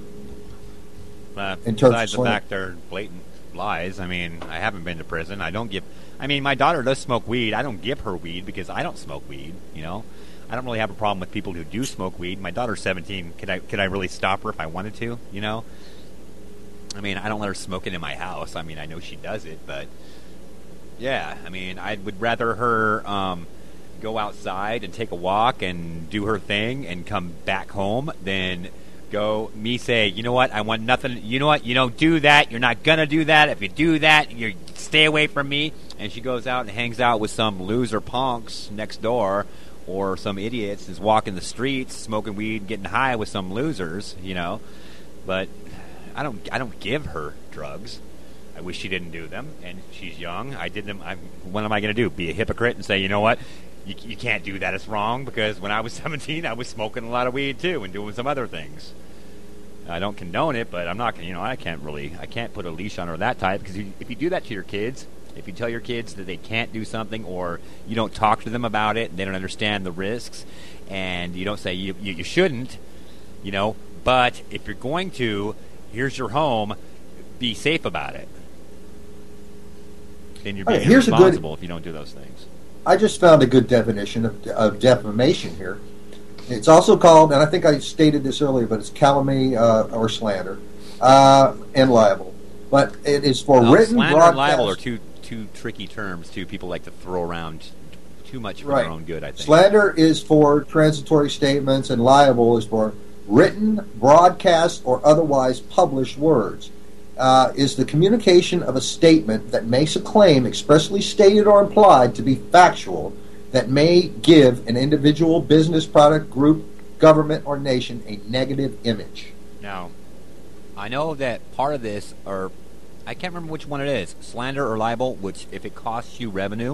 [SPEAKER 2] Besides the fact they're blatant lies, I mean, I haven't been to prison. I mean, my daughter does smoke weed. I don't give her weed because I don't smoke weed, I don't really have a problem with people who do smoke weed. My daughter's 17. Could I really stop her if I wanted to, I mean, I don't let her smoke it in my house. I mean, I know she does it, but yeah, I mean, I would rather her go outside and take a walk and do her thing and come back home than say, you know what, I want nothing, you know what, you don't do that, you're not gonna do that, if you do that, you stay away from me, and she goes out and hangs out with some loser punks next door, or some idiots is walking the streets, smoking weed, getting high with some losers, but I don't give her drugs. I wish she didn't do them, and she's young. I did them. What am I going to do? Be a hypocrite and say, you know what? You can't do that. It's wrong, because when I was 17, I was smoking a lot of weed too and doing some other things. I don't condone it, but I'm not going to, I can't put a leash on her that type, because if you do that to your kids, if you tell your kids that they can't do something, or you don't talk to them about it, and they don't understand the risks, and you don't say you shouldn't, but if you're going to, here's your be safe about it. Then you're being responsible if you don't do those things.
[SPEAKER 3] I just found a good definition of defamation here. It's also called, and I think I stated this earlier, but it's calumny or slander and libel. But it is for written
[SPEAKER 2] slander
[SPEAKER 3] broadcast.
[SPEAKER 2] And libel are two tricky terms, too. People like to throw around too much for their own good, I think.
[SPEAKER 3] Slander is for transitory statements, and libel is for written, broadcast, or otherwise published words. Is the communication of a statement that makes a claim expressly stated or implied to be factual that may give an individual, business, product, group, government, or nation a negative image.
[SPEAKER 2] Now, I know that part of this, or I can't remember which one it is, slander or libel, which if it costs you revenue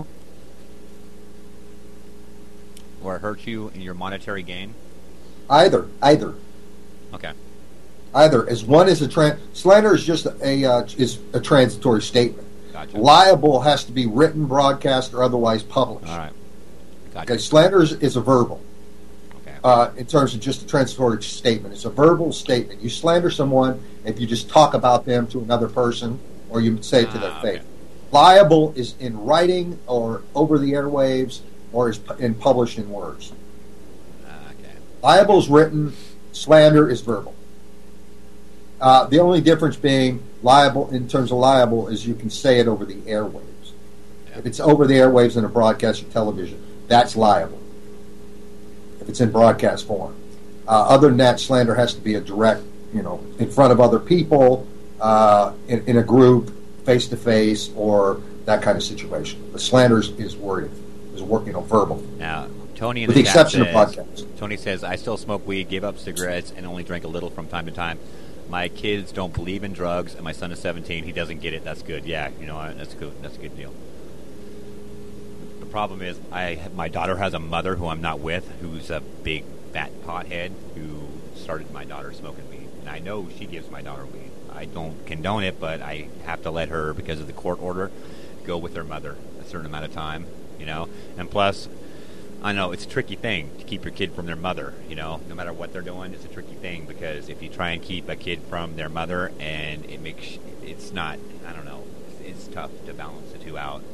[SPEAKER 2] or it hurts you in your monetary gain?
[SPEAKER 3] Either.
[SPEAKER 2] Okay.
[SPEAKER 3] Either, as one is slander is just a transitory statement.
[SPEAKER 2] Gotcha.
[SPEAKER 3] Libel has to be written, broadcast, or otherwise published.
[SPEAKER 2] All right. Gotcha.
[SPEAKER 3] Okay, slander is a verbal.
[SPEAKER 2] Okay.
[SPEAKER 3] In terms of just a transitory statement, it's a verbal statement. You slander someone if you just talk about them to another person, or you say it to their face.
[SPEAKER 2] Okay.
[SPEAKER 3] Liable is in writing or over the airwaves or is published in words.
[SPEAKER 2] Okay.
[SPEAKER 3] Liable is written, slander is verbal. The only difference being liable in terms of liable is you can say it over the airwaves.
[SPEAKER 2] Yeah.
[SPEAKER 3] If it's over the airwaves in a broadcast or television, that's liable. If it's in broadcast form. Other than that, slander has to be a direct, in front of other people, in a group, face to face, or that kind of situation. The slander is worded, is verbal.
[SPEAKER 2] Now, Tony in
[SPEAKER 3] With
[SPEAKER 2] the
[SPEAKER 3] the
[SPEAKER 2] chat
[SPEAKER 3] exception of
[SPEAKER 2] says,
[SPEAKER 3] podcasts.
[SPEAKER 2] Tony says, I still smoke weed, gave up cigarettes, and only drink a little from time to time. My kids don't believe in drugs, and my son is 17. He doesn't get it. That's good. Yeah, that's good. That's a good deal. The problem is, my daughter has a mother who I'm not with, who's a big fat pothead who started my daughter smoking weed, and I know she gives my daughter weed. I don't condone it, but I have to let her, because of the court order, go with her mother a certain amount of time, and plus, I know it's a tricky thing to keep your kid from their mother, no matter what they're doing, it's a tricky thing, because if you try and keep a kid from their mother, and it's not, I don't know, it's tough to balance the two out.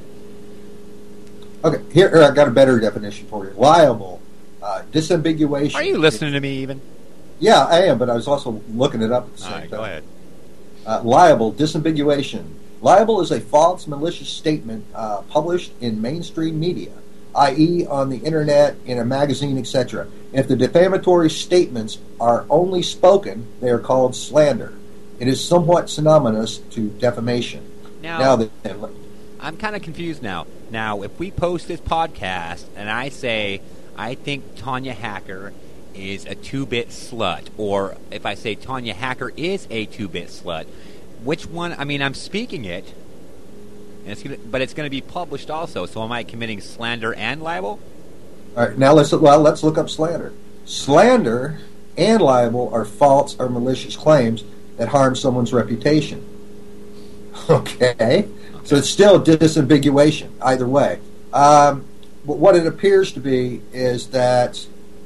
[SPEAKER 3] Okay, here I got a better definition for you. Liable, disambiguation.
[SPEAKER 2] Are you listening to me even?
[SPEAKER 3] Yeah, I am, but I was also looking it up at the same
[SPEAKER 2] All right,
[SPEAKER 3] time.
[SPEAKER 2] go ahead.
[SPEAKER 3] Liable, disambiguation. Liable is a false, malicious statement published in mainstream media, i.e. on the internet, in a magazine, etc. If the defamatory statements are only spoken, they are called slander. It is somewhat synonymous to defamation.
[SPEAKER 2] Now I'm kind of confused now. Now, if we post this podcast and I say, I think Tanya Hacker is a 2-bit slut, or if I say Tanya Hacker is a 2-bit slut, which one? I mean, I'm speaking it, and but it's going to be published also. So am I committing slander and libel?
[SPEAKER 3] All right, now let's look up slander. Slander and libel are false or malicious claims that harm someone's reputation. Okay, so it's still disambiguation either way. But what it appears to be is that.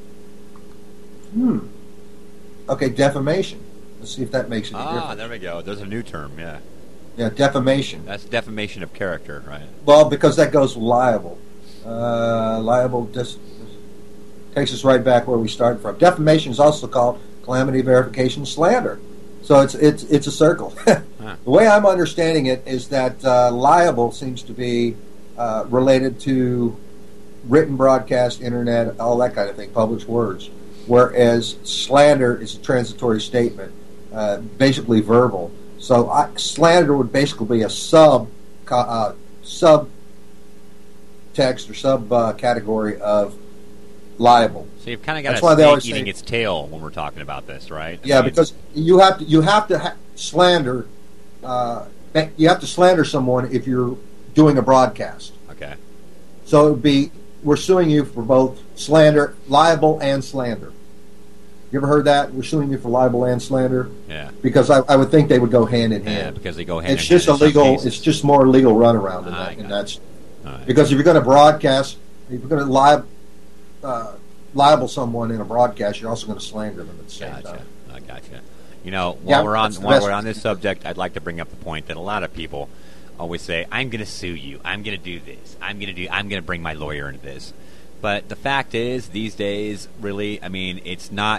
[SPEAKER 3] Okay, defamation. Let's see if that makes any difference.
[SPEAKER 2] There we go. There's a new term, yeah.
[SPEAKER 3] Yeah, defamation.
[SPEAKER 2] That's defamation of character, right?
[SPEAKER 3] Well, because that goes with liable. Liable takes us right back where we started from. Defamation is also called calamity verification slander. So it's a circle. The way I'm understanding it is that liable seems to be related to written broadcast, internet, all that kind of thing, published words. Whereas slander is a transitory statement, basically verbal. So slander would basically be a sub text or sub category of liable.
[SPEAKER 2] So you've kind of got
[SPEAKER 3] That's why
[SPEAKER 2] a
[SPEAKER 3] they always
[SPEAKER 2] snake eating
[SPEAKER 3] say-
[SPEAKER 2] its tail when we're talking about this, right?
[SPEAKER 3] Yeah, because you have to slander. You have to slander someone if you're doing a broadcast.
[SPEAKER 2] Okay.
[SPEAKER 3] So it would be, we're suing you for both libel and slander. You ever heard that? We're suing you for libel and slander?
[SPEAKER 2] Yeah.
[SPEAKER 3] Because I would think they would go hand in
[SPEAKER 2] Yeah,
[SPEAKER 3] hand.
[SPEAKER 2] because they go hand
[SPEAKER 3] It's
[SPEAKER 2] in
[SPEAKER 3] just a
[SPEAKER 2] hand in some
[SPEAKER 3] legal.
[SPEAKER 2] cases.
[SPEAKER 3] It's just more legal runaround,
[SPEAKER 2] I
[SPEAKER 3] and
[SPEAKER 2] got
[SPEAKER 3] that's
[SPEAKER 2] All right.
[SPEAKER 3] because if you're going to broadcast, if you're going to libel someone in a broadcast, you're also going to slander them at the same
[SPEAKER 2] Gotcha.
[SPEAKER 3] time.
[SPEAKER 2] I gotcha.
[SPEAKER 3] Yeah,
[SPEAKER 2] While we're on
[SPEAKER 3] that's the best.
[SPEAKER 2] while we're on this subject, I'd like to bring up the point that a lot of people always say, "I'm going to sue you. I'm going to do this. I'm going to bring my lawyer into this." But the fact is, these days, really, I mean, you're not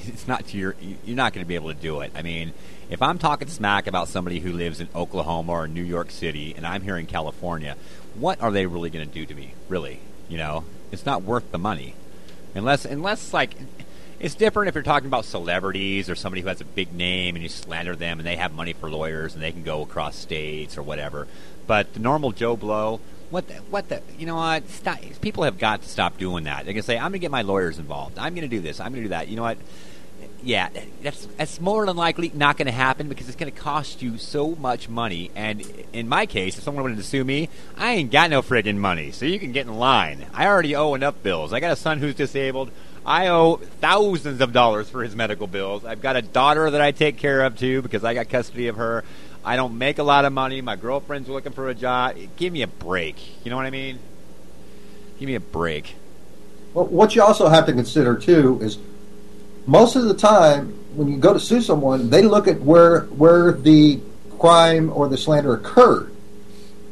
[SPEAKER 2] going to be able to do it. I mean, if I'm talking smack about somebody who lives in Oklahoma or New York City, and I'm here in California, what are they really going to do to me? Really, it's not worth the money, unless like. It's different if you're talking about celebrities or somebody who has a big name and you slander them and they have money for lawyers and they can go across states or whatever. But the normal Joe Blow, stop, people have got to stop doing that. They can say, I'm going to get my lawyers involved. I'm going to do this. I'm going to do that. You know what? Yeah, that's more than likely not going to happen because it's going to cost you so much money. And in my case, if someone wanted to sue me, I ain't got no friggin' money. So you can get in line. I already owe enough bills. I got a son who's disabled. I owe thousands of dollars for his medical bills. I've got a daughter that I take care of, too, because I got custody of her. I don't make a lot of money. My girlfriend's looking for a job. Give me a break. You know what I mean? Give me a break.
[SPEAKER 3] Well, what you also have to consider, too, is most of the time when you go to sue someone, they look at where the crime or the slander occurred.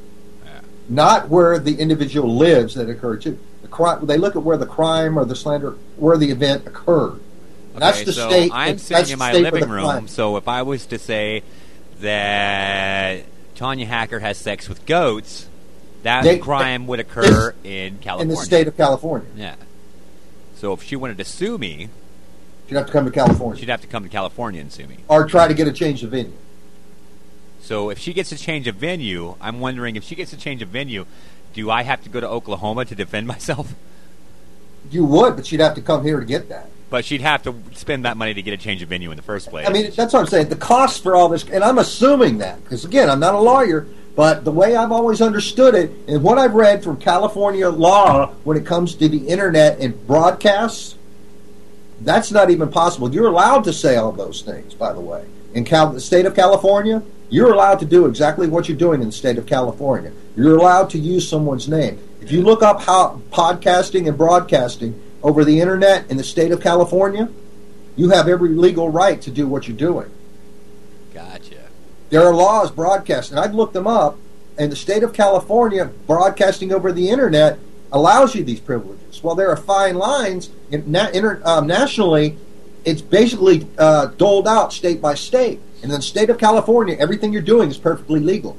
[SPEAKER 3] not where the individual lives that occurred to. The crime, they look at where the crime or the slander, where the event occurred. And that's the
[SPEAKER 2] so
[SPEAKER 3] state.
[SPEAKER 2] I'm
[SPEAKER 3] that's
[SPEAKER 2] sitting
[SPEAKER 3] the
[SPEAKER 2] in my
[SPEAKER 3] state where
[SPEAKER 2] living
[SPEAKER 3] the
[SPEAKER 2] room,
[SPEAKER 3] crime-
[SPEAKER 2] so if I was to say that Tanya Hacker has sex with goats, that crime would occur in California.
[SPEAKER 3] in the state of California.
[SPEAKER 2] Yeah. So if she wanted to sue me,
[SPEAKER 3] She'd have to come to California.
[SPEAKER 2] she'd have to come to California and sue me.
[SPEAKER 3] Or try to get a change of venue.
[SPEAKER 2] So if she gets a change of venue, I'm wondering if she gets a change of venue, do I have to go to Oklahoma to defend myself?
[SPEAKER 3] You would, but she'd have to come here to get that.
[SPEAKER 2] But she'd have to spend that money to get a change of venue in the first place.
[SPEAKER 3] I mean, that's what I'm saying. The cost for all this, and I'm assuming that, because again, I'm not a lawyer, but the way I've always understood it, and what I've read from California law when it comes to the internet and broadcasts, that's not even possible. You're allowed to say all those things, by the way. In the state of California, you're allowed to do exactly what you're doing in the state of California. You're allowed to use someone's name. If you look up how podcasting and broadcasting over the internet in the state of California, you have every legal right to do what you're doing.
[SPEAKER 2] Gotcha.
[SPEAKER 3] There are laws broadcasting. I've looked them up, and the state of California, broadcasting over the internet allows you these privileges. Well, there are fine lines. Nationally, it's basically doled out state by state. And in the state of California, everything you're doing is perfectly legal.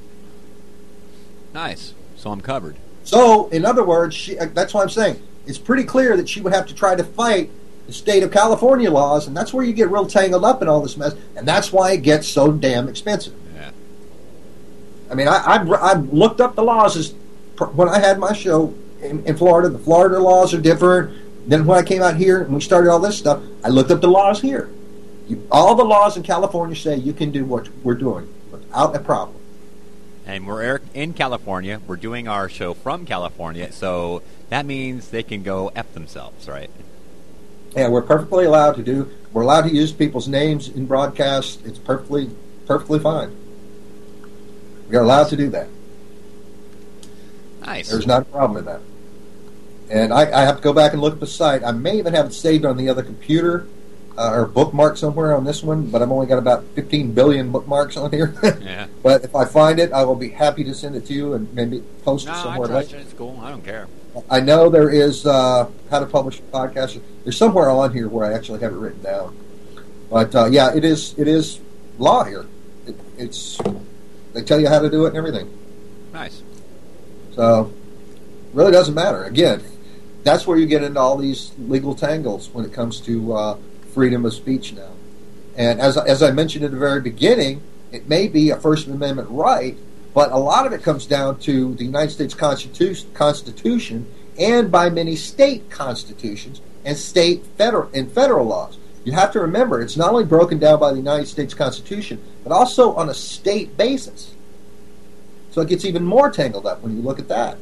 [SPEAKER 2] Nice. So I'm covered.
[SPEAKER 3] So, in other words, that's what I'm saying. It's pretty clear that she would have to try to fight the state of California laws, and that's where you get real tangled up in all this mess, and that's why it gets so damn expensive.
[SPEAKER 2] Yeah.
[SPEAKER 3] I mean, I've looked up the laws. When I had my show in Florida, the Florida laws are different. Then when I came out here and we started all this stuff, I looked up the laws here. All the laws in California say you can do what we're doing without a problem.
[SPEAKER 2] And we're in California. We're doing our show from California, so that means they can go F themselves, right?
[SPEAKER 3] Yeah, we're perfectly allowed to do. We're allowed to use people's names in broadcasts. It's perfectly fine. We're allowed to do that.
[SPEAKER 2] Nice.
[SPEAKER 3] There's not a problem with that. And I have to go back and look at the site. I may even have it saved on the other computer or bookmarked somewhere on this one, but I've only got about 15 billion bookmarks on here.
[SPEAKER 2] Yeah.
[SPEAKER 3] But if I find it, I will be happy to send it to you and maybe post it somewhere.
[SPEAKER 2] No, it's cool. I don't care.
[SPEAKER 3] I know there is How to Publish a Podcast. There's somewhere on here where I actually have it written down. But yeah, it is law here. It's they tell you how to do it and everything.
[SPEAKER 2] Nice.
[SPEAKER 3] So really doesn't matter. Again, that's where you get into all these legal tangles when it comes to freedom of speech now. And as I mentioned at the very beginning, it may be a First Amendment right, but a lot of it comes down to the United States Constitution and by many state constitutions and federal laws. You have to remember, it's not only broken down by the United States Constitution, but also on a state basis. So it gets even more tangled up when you look at that.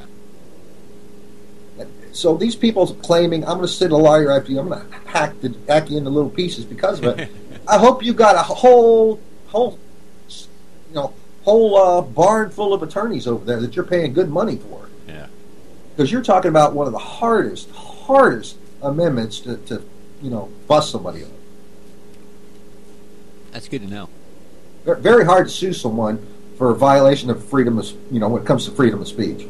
[SPEAKER 2] Yeah.
[SPEAKER 3] So these people claiming, I'm going to sit a lawyer after you, I'm going to hack you into little pieces because of it. I hope you got a whole barn full of attorneys over there that you're paying good money for.
[SPEAKER 2] Yeah.
[SPEAKER 3] Because you're talking about one of the hardest amendments to bust somebody on.
[SPEAKER 2] That's good to know.
[SPEAKER 3] Very hard to sue someone for a violation of freedom of, when it comes to freedom of speech.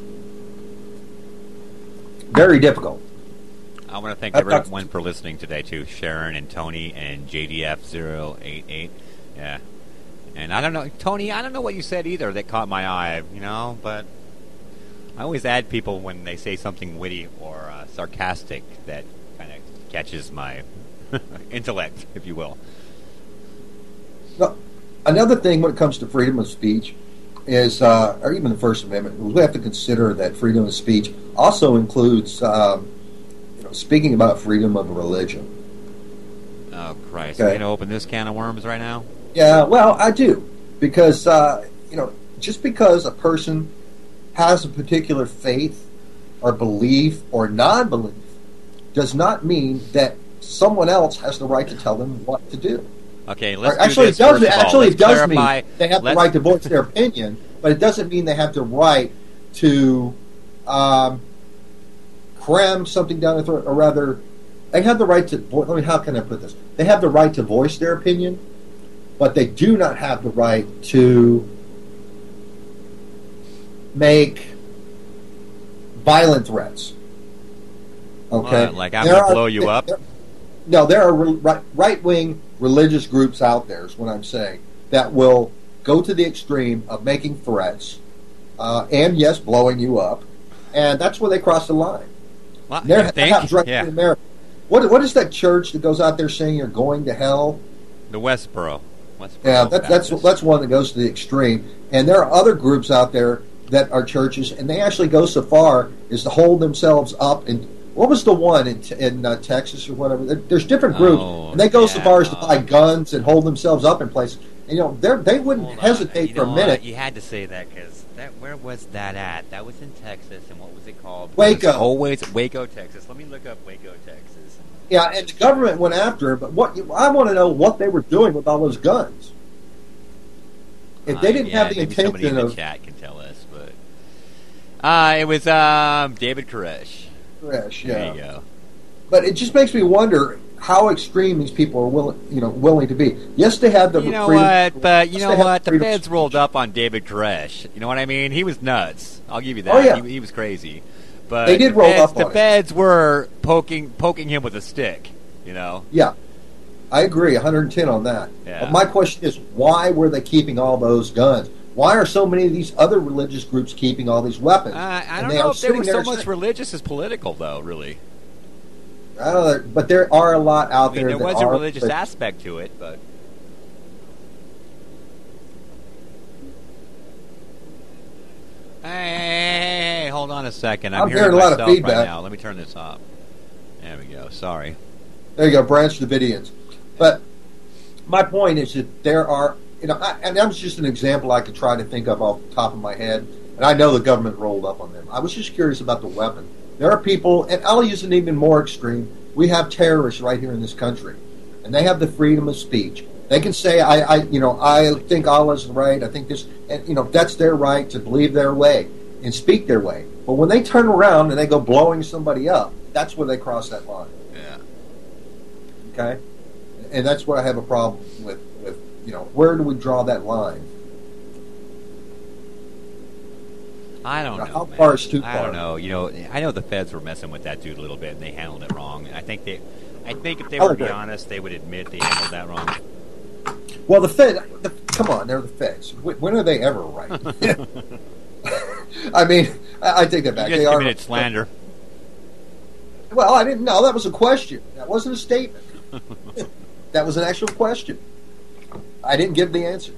[SPEAKER 3] Very difficult.
[SPEAKER 2] I want to thank everyone for listening today, too. Sharon and Tony and JDF088. Yeah. And I don't know, Tony, I don't know what you said either that caught my eye, but I always add people when they say something witty or sarcastic that kind of catches my intellect, if you will.
[SPEAKER 3] Well, another thing when it comes to freedom of speech is, or even the First Amendment, we have to consider that freedom of speech also includes, speaking about freedom of religion.
[SPEAKER 2] Oh, Christ.
[SPEAKER 3] Okay.
[SPEAKER 2] Are you going to open this can of worms right now?
[SPEAKER 3] Yeah, well, I do. Because, just because a person has a particular faith or belief or non-belief does not mean that someone else has the right to tell them what to do.
[SPEAKER 2] Okay, let's
[SPEAKER 3] Actually,
[SPEAKER 2] do this.
[SPEAKER 3] it does.
[SPEAKER 2] First of all,
[SPEAKER 3] Actually,
[SPEAKER 2] let's
[SPEAKER 3] it does
[SPEAKER 2] clarify.
[SPEAKER 3] mean they have the right to voice their opinion, but it doesn't mean they have the right to cram something down their throat, or rather, they have the right to. How can I put this? They have the right to voice their opinion, but they do not have the right to make violent threats. Okay,
[SPEAKER 2] What, like I'm going to blow you up?
[SPEAKER 3] No, there are right-wing religious groups out there, is what I'm saying, that will go to the extreme of making threats and, yes, blowing you up. And that's where they cross the line.
[SPEAKER 2] Well,
[SPEAKER 3] That happens right
[SPEAKER 2] yeah.
[SPEAKER 3] in America. What is that church that goes out there saying you're going to hell?
[SPEAKER 2] The Westboro.
[SPEAKER 3] Yeah,
[SPEAKER 2] Baptist.
[SPEAKER 3] that's one that goes to the extreme. And there are other groups out there that are churches, and they actually go so far as to hold themselves up. And what was the one in Texas or whatever? There's different groups, and they go so far as to buy guns and hold themselves up in places. And, they wouldn't hesitate for a minute.
[SPEAKER 2] You had to say that because where was that at? That was in Texas, and what was it called?
[SPEAKER 3] Waco.
[SPEAKER 2] It was always Waco, Texas. Let me look up Waco, Texas.
[SPEAKER 3] Yeah, and the government went after it, but I want to know what they were doing with all those guns. If they didn't have the intention
[SPEAKER 2] somebody in the
[SPEAKER 3] of
[SPEAKER 2] chat can tell us, but it was David Koresh.
[SPEAKER 3] Koresh,
[SPEAKER 2] There
[SPEAKER 3] yeah.
[SPEAKER 2] you go.
[SPEAKER 3] But it just makes me wonder how extreme these people are willing to be. Yes, they have the
[SPEAKER 2] You know
[SPEAKER 3] freedom.
[SPEAKER 2] what? But you
[SPEAKER 3] yes,
[SPEAKER 2] know
[SPEAKER 3] they have
[SPEAKER 2] what? The
[SPEAKER 3] freedom of
[SPEAKER 2] feds
[SPEAKER 3] speech.
[SPEAKER 2] rolled up on David Koresh. You know what I mean? He was nuts. I'll give you that.
[SPEAKER 3] Oh, yeah.
[SPEAKER 2] He was crazy. But
[SPEAKER 3] They did
[SPEAKER 2] the
[SPEAKER 3] roll
[SPEAKER 2] feds,
[SPEAKER 3] up on
[SPEAKER 2] the
[SPEAKER 3] it.
[SPEAKER 2] feds were poking him with a stick. You know.
[SPEAKER 3] Yeah, I agree, 110 on that.
[SPEAKER 2] Yeah.
[SPEAKER 3] But my question is, why were they keeping all those guns? Why are so many of these other religious groups keeping all these weapons?
[SPEAKER 2] I
[SPEAKER 3] And
[SPEAKER 2] don't
[SPEAKER 3] are
[SPEAKER 2] know if they
[SPEAKER 3] sitting
[SPEAKER 2] were so
[SPEAKER 3] there
[SPEAKER 2] much
[SPEAKER 3] saying-
[SPEAKER 2] religious as political, though. Really,
[SPEAKER 3] I don't know, but there are a lot out
[SPEAKER 2] I mean,
[SPEAKER 3] there.
[SPEAKER 2] there
[SPEAKER 3] that
[SPEAKER 2] was a
[SPEAKER 3] are
[SPEAKER 2] religious aspect to it, but. Hey, hold on a second.
[SPEAKER 3] I'm
[SPEAKER 2] hearing
[SPEAKER 3] hearing a lot of
[SPEAKER 2] myself
[SPEAKER 3] feedback.
[SPEAKER 2] right now. Let me turn this off. There we go. Sorry.
[SPEAKER 3] There you go, Branch Davidians. But my point is that there are, and that was just an example I could try to think of off the top of my head. And I know the government rolled up on them. I was just curious about the weapon. There are people, and I'll use an even more extreme. We have terrorists right here in this country, and they have the freedom of speech. They can say, I think Allah's right. I think this, and that's their right to believe their way and speak their way. But when they turn around and they go blowing somebody up, that's where they cross that line.
[SPEAKER 2] Yeah.
[SPEAKER 3] Okay, and that's where I have a problem with where do we draw that line?
[SPEAKER 2] I don't know.
[SPEAKER 3] How
[SPEAKER 2] man.
[SPEAKER 3] far is too
[SPEAKER 2] I
[SPEAKER 3] far?
[SPEAKER 2] don't know. I know the feds were messing with that dude a little bit, and they handled it wrong. And I think if they were to be honest, they would admit they handled that wrong.
[SPEAKER 3] Well, the Fed, come on, they're the feds. When are they ever right? I mean, I take that back.
[SPEAKER 2] You
[SPEAKER 3] They
[SPEAKER 2] just
[SPEAKER 3] are
[SPEAKER 2] committed slander.
[SPEAKER 3] Well, I didn't know. That was a question. That wasn't a statement. That was an actual question. I didn't give the answer.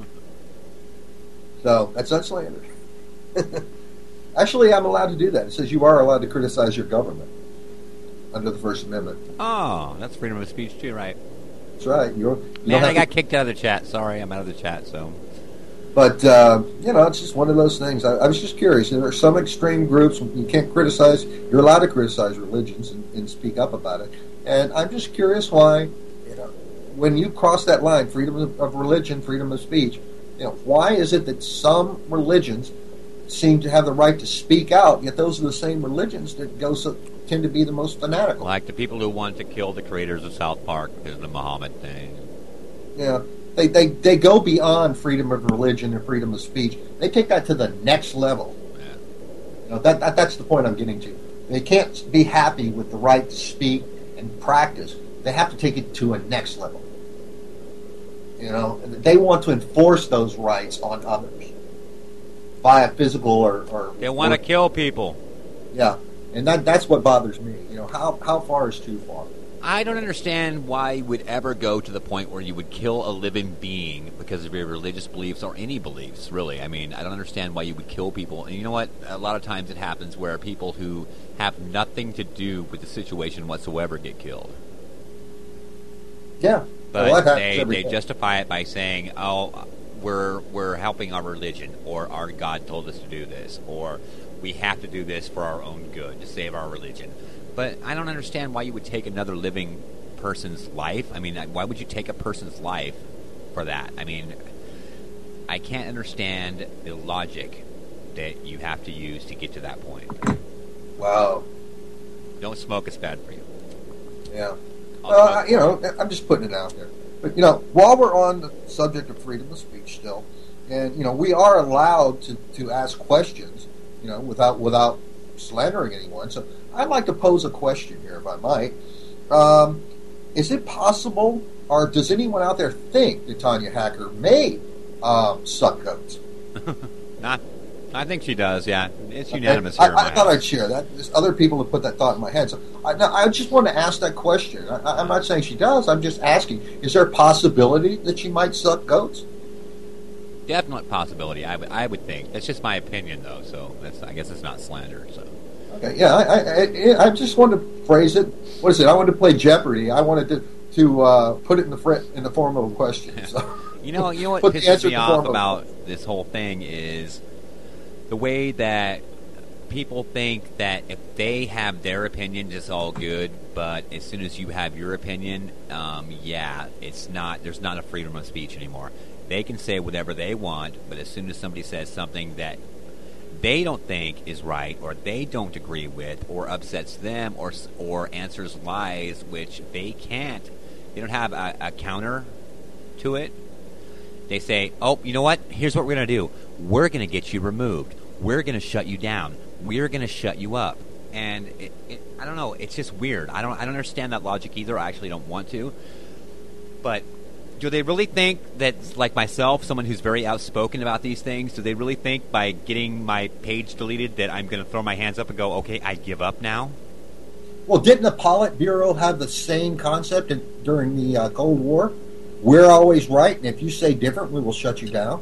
[SPEAKER 3] So that's not slander. Actually, I'm allowed to do that. It says you are allowed to criticize your government under the First Amendment.
[SPEAKER 2] Oh, that's freedom of speech too, right?
[SPEAKER 3] That's right. You
[SPEAKER 2] Man,
[SPEAKER 3] don't
[SPEAKER 2] I
[SPEAKER 3] have
[SPEAKER 2] got
[SPEAKER 3] to,
[SPEAKER 2] kicked out of the chat. Sorry, I'm out of the chat. So
[SPEAKER 3] but it's just one of those things. I was just curious. There are some extreme groups you can't criticize. You're allowed to criticize religions and speak up about it. And I'm just curious why, when you cross that line, freedom of religion, freedom of speech, why is it that some religions seem to have the right to speak out, yet those are the same religions that tend to be the most fanatical?
[SPEAKER 2] like the people who want to kill the creators of South Park because of the Muhammad thing.
[SPEAKER 3] Yeah, they go beyond freedom of religion and freedom of speech. They take that to the next level.
[SPEAKER 2] Yeah.
[SPEAKER 3] That's the point I'm getting to. They can't be happy with the right to speak and practice. They have to take it to a next level. They want to enforce those rights on others via physical or
[SPEAKER 2] They want to kill people.
[SPEAKER 3] Yeah, and that's what bothers me. How far is too far?
[SPEAKER 2] I don't understand why you would ever go to the point where you would kill a living being because of your religious beliefs or any beliefs, really. I mean, I don't understand why you would kill people. And you know what? A lot of times it happens where people who have nothing to do with the situation whatsoever get killed.
[SPEAKER 3] Yeah,
[SPEAKER 2] But
[SPEAKER 3] that happens every
[SPEAKER 2] they
[SPEAKER 3] day.
[SPEAKER 2] justify it by saying, oh, we're helping our religion, or our God told us to do this, or we have to do this for our own good, to save our religion. But I don't understand why you would take another living person's life. I mean, why would you take a person's life for that? I mean, I can't understand the logic that you have to use to get to that point.
[SPEAKER 3] Wow.
[SPEAKER 2] Don't smoke, it's bad for you.
[SPEAKER 3] Yeah.
[SPEAKER 2] I'll smoke.
[SPEAKER 3] I'm just putting it out there. But, while we're on the subject of freedom of speech still, and we are allowed to ask questions, without slandering anyone. So I'd like to pose a question here, if I might. Is it possible, or does anyone out there think that Tanya Hacker may suck goats?
[SPEAKER 2] I think she does, yeah. It's unanimous here.
[SPEAKER 3] I thought I'd share that. There's other people have put that thought in my head. So I just want to ask that question. I'm not saying she does. I'm just asking, is there a possibility that she might suck goats?
[SPEAKER 2] Definite possibility, I would think. That's just my opinion, though, so I guess it's not slander. So.
[SPEAKER 3] Okay, yeah, I just wanted to phrase it. What is it? I wanted to play Jeopardy. I wanted to put it in the form of a question. So.
[SPEAKER 2] You know what pisses me off about this whole thing is the way that people think that if they have their opinion, it's all good. But as soon as you have your opinion, it's not. There's not a freedom of speech anymore. They can say whatever they want, but as soon as somebody says something that they don't think is right, or they don't agree with, or upsets them, or answers lies which they don't have a counter to it. They say, "Oh, you know what? Here's what we're going to do. We're going to get you removed. We're going to shut you down. We're going to shut you up." And I don't know. It's just weird. I don't understand that logic either. I actually don't want to. But do they really think that, like myself, someone who's very outspoken about these things, do they really think by getting my page deleted that I'm going to throw my hands up and go, "Okay, I give up now"?
[SPEAKER 3] Well, didn't the Politburo have the same concept during the Cold War? We're always right, and if you say different, we will shut you down.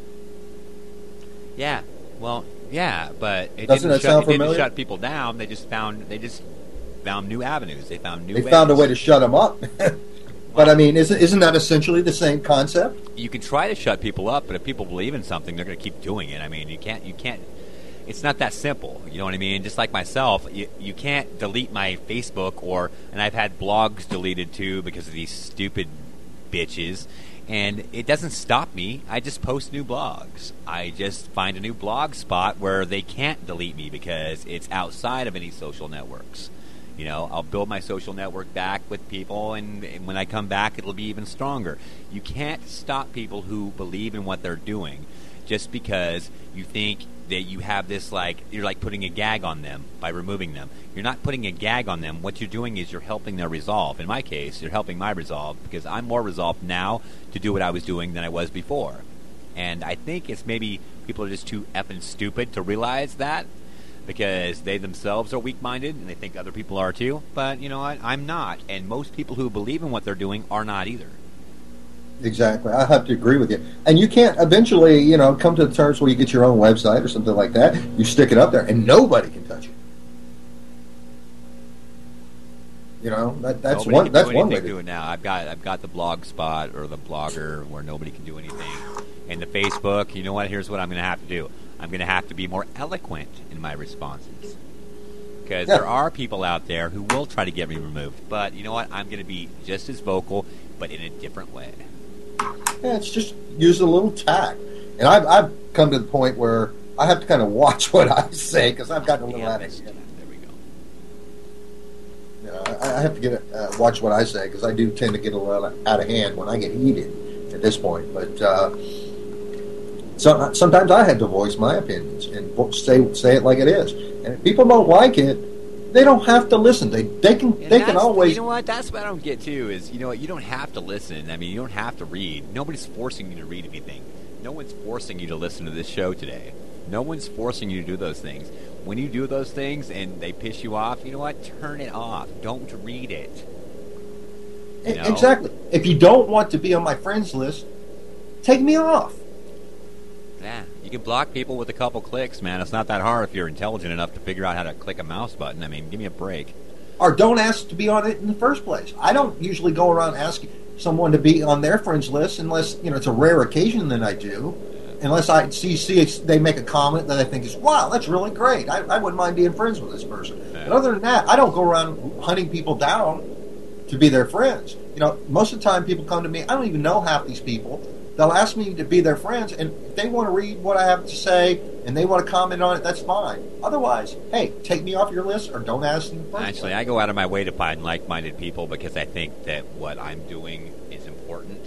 [SPEAKER 2] Yeah, well, yeah, but it
[SPEAKER 3] didn't
[SPEAKER 2] shut people down. They just found new avenues. They found
[SPEAKER 3] They found a way to shut them up. But I mean, isn't that essentially the same concept?
[SPEAKER 2] You can try to shut people up, but if people believe in something, they're going to keep doing it. I mean, you can't. It's not that simple. You know what I mean? Just like myself, you can't delete my Facebook and I've had blogs deleted too because of these stupid bitches, and it doesn't stop me. I just post new blogs. I just find a new blog spot where they can't delete me because it's outside of any social networks. I'll build my social network back with people, and when I come back, it'll be even stronger. You can't stop people who believe in what they're doing just because you think that you have this, you're like putting a gag on them by removing them. You're not putting a gag on them. What you're doing is you're helping their resolve. In my case, you're helping my resolve because I'm more resolved now to do what I was doing than I was before. And I think it's maybe people are just too effing stupid to realize that because they themselves are weak-minded and they think other people are too. But you know what? I'm not. And most people who believe in what they're doing are not either.
[SPEAKER 3] Exactly. I have to agree with you. And you can't eventually, come to the terms where you get your own website or something like that. You stick it up there and nobody can touch it. That's one way to
[SPEAKER 2] do it now. I've got the blog spot or the blogger where nobody can do anything. And the Facebook, you know what? Here's what I'm going to have to do. I'm going to have to be more eloquent in my responses. Because there are people out there who will try to get me removed. But you know what? I'm going to be just as vocal, but in a different way.
[SPEAKER 3] Yeah, it's just use a little tact. And I've come to the point where I have to kind of watch what I say because I've gotten a little out of hand.
[SPEAKER 2] There we go.
[SPEAKER 3] I have to watch what I say because I do tend to get a little out of hand when I get heated at this point. But sometimes I have to voice my opinions and say it like it is. And if people don't like it, they don't have to listen. They can always.
[SPEAKER 2] You know what? That's what I don't get too. Is you don't have to listen. I mean, you don't have to read. Nobody's forcing you to read anything. No one's forcing you to listen to this show today. No one's forcing you to do those things. When you do those things and they piss you off, you know what? Turn it off. Don't read it.
[SPEAKER 3] Exactly. If you don't want to be on my friends list, take me off.
[SPEAKER 2] Yeah, you can block people with a couple clicks, man. It's not that hard if you're intelligent enough to figure out how to click a mouse button. I mean, give me a break.
[SPEAKER 3] Or don't ask to be on it in the first place. I don't usually go around asking someone to be on their friends list unless, it's a rare occasion that I do. Unless I see they make a comment that I think is, wow, that's really great. I wouldn't mind being friends with this person. Yeah. But other than that, I don't go around hunting people down to be their friends. Most of the time people come to me, I don't even know half these people. They'll ask me to be their friends, and if they want to read what I have to say and they want to comment on it, that's fine. Otherwise, hey, take me off your list or don't ask them.
[SPEAKER 2] Actually, I go out of my way to find like-minded people because I think that what I'm doing is important, and I want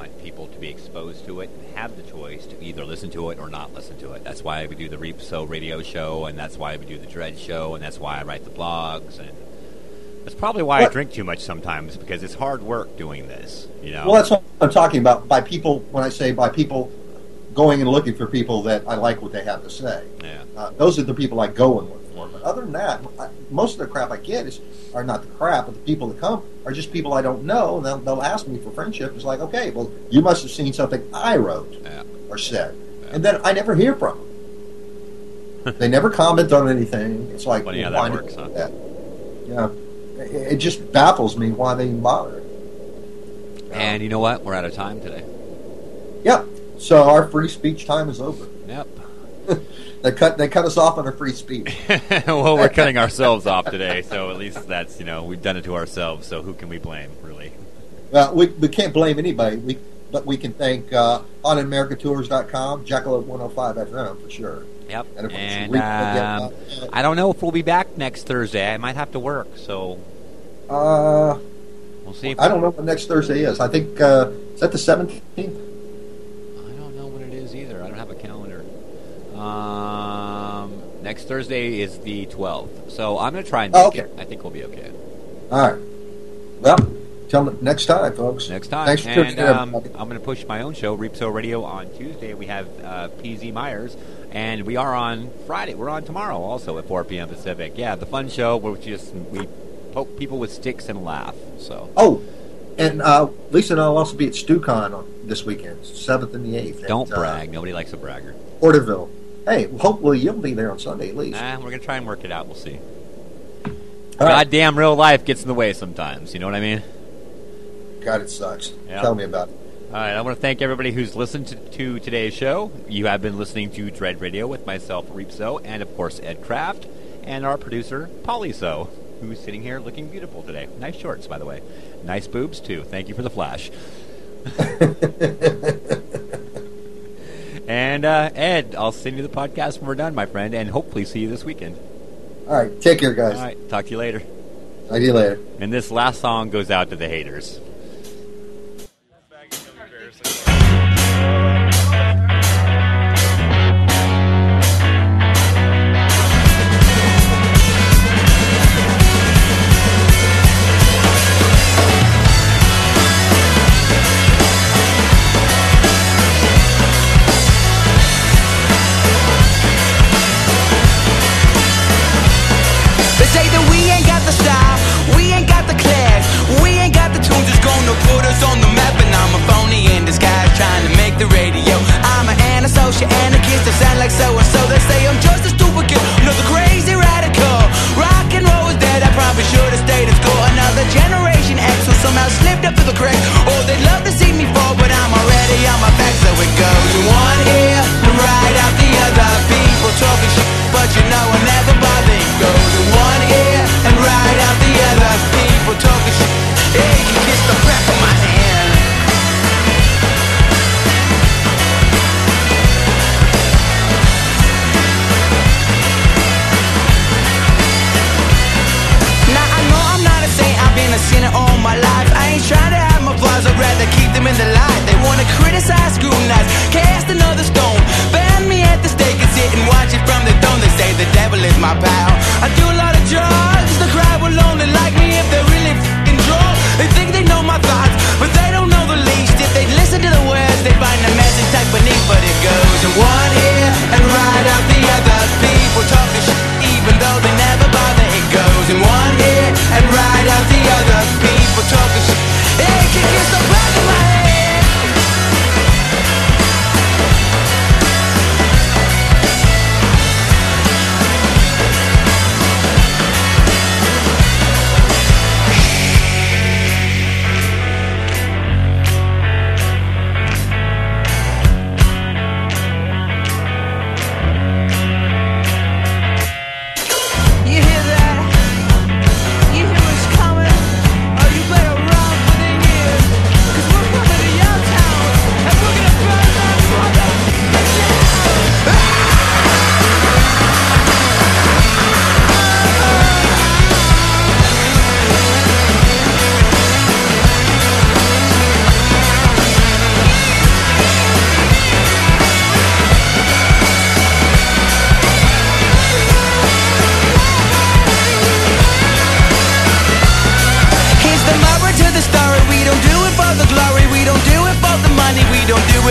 [SPEAKER 2] want people to be exposed to it and have the choice to either listen to it or not listen to it. That's why we do the Reap So radio show, and that's why we do the Dread show, and that's why I write the blogs, and that's probably why I drink too much sometimes, because it's hard work doing this, you know?
[SPEAKER 3] Well, that's what I'm talking about. By people, when I say by people going and looking for people that I like what they have to say.
[SPEAKER 2] Yeah.
[SPEAKER 3] Those are the people I go and look for. But other than that, most of the crap I get are not the crap, but the people that come are just people I don't know, and they'll ask me for friendship. It's like, okay, well, you must have seen something I wrote or said. Yeah. And then I never hear from them. They never comment on anything. It's like,
[SPEAKER 2] funny how that works, huh?
[SPEAKER 3] Yeah. It just baffles me why they even bother.
[SPEAKER 2] And you know what? We're out of time today.
[SPEAKER 3] Yep. So our free speech time is over.
[SPEAKER 2] Yep.
[SPEAKER 3] They cut us off on our free speech.
[SPEAKER 2] Well, we're cutting ourselves off today, so at least that's, we've done it to ourselves, so who can we blame, really?
[SPEAKER 3] Well, we can't blame anybody, but we can thank OnAmericaTours.com, Jekyll at 105 FM for sure.
[SPEAKER 2] Yep. And I don't know if we'll be back next Thursday. I might have to work, so we'll see.
[SPEAKER 3] I don't know what next Thursday is. I think, is that the 17th?
[SPEAKER 2] I don't know what it is either. I don't have a calendar. Next Thursday is the 12th, so I'm going to try and make it. I think we'll be okay. All
[SPEAKER 3] right. Well, till next time, folks.
[SPEAKER 2] Next time.
[SPEAKER 3] Thanks for tuning in, everybody.
[SPEAKER 2] I'm going to push my own show, Reap So Radio, on Tuesday. We have PZ Myers, and we are on Friday. We're on tomorrow also at 4 p.m. Pacific. Yeah, the fun show where we poke people with sticks and laugh. So.
[SPEAKER 3] Oh, and Lisa and I will also be at StuCon this weekend, 7th and the 8th.
[SPEAKER 2] Don't brag. Nobody likes a bragger.
[SPEAKER 3] Porterville. Hey, hopefully you'll be there on Sunday at least.
[SPEAKER 2] We're going to try and work it out. We'll see. Goddamn real life gets in the way sometimes. You know what I mean?
[SPEAKER 3] God, it sucks.
[SPEAKER 2] Yep.
[SPEAKER 3] Tell me about it.
[SPEAKER 2] All right, I want to thank everybody who's listened to today's show. You have been listening to Dread Radio with myself, Reap So, and of course Ed Kraft, and our producer, Polly So, who's sitting here looking beautiful today. Nice shorts, by the way. Nice boobs, too. Thank you for the flash. And Ed, I'll send you the podcast when we're done, my friend, and hopefully see you this weekend.
[SPEAKER 3] All right, take care, guys.
[SPEAKER 2] All right, talk to you later.
[SPEAKER 3] Talk to you later.
[SPEAKER 2] And this last song goes out to the haters.
[SPEAKER 5] Say that we ain't got the style, we ain't got the class, we ain't got the tunes that's gonna put us on the map. And I'm a phony in disguise trying to make the radio. I'm an antisocial anarchist that sound like so-and-so. They say I'm just a stupid kid, another crazy radical. Rock and roll is dead, I probably should have stayed in school. Another generation X who somehow slipped up to the cracks. Oh, they'd love to see me fall, but I'm already on my back. So it goes in one ear and right out the other. People talking shit, but you know I never bother. It goes in one ear and right out the other. People talking shit, hey, you kiss the back of my hand. Now I know I'm not a saint, I've been a sinner all my life. I ain't trying to have my flaws, I'd rather keep them in the light. They wanna criticize, scrutinize, cast another stone, ban me at the stake and sit and watch it from the throne. They say the devil is my pal. I do a lot of drugs, the crowd will only like me if they're really f***ing drunk. They think they know my thoughts, but they don't know the least. If they listen to the words, they find the message type beneath. But it goes in one ear and right out the other. People talking shit even though they never bother. It goes in one ear and right out the other. People talking shit, hey, kick it so back in my head.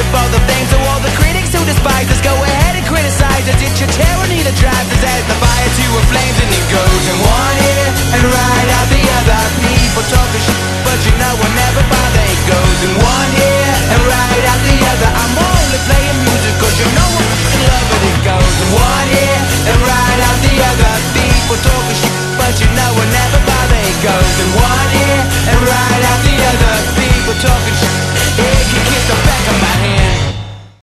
[SPEAKER 5] with all the fame. So all the critics who despise us, go ahead and criticize us. It's your tyranny that drives us as the fire to a flames, and it goes in one ear and right out the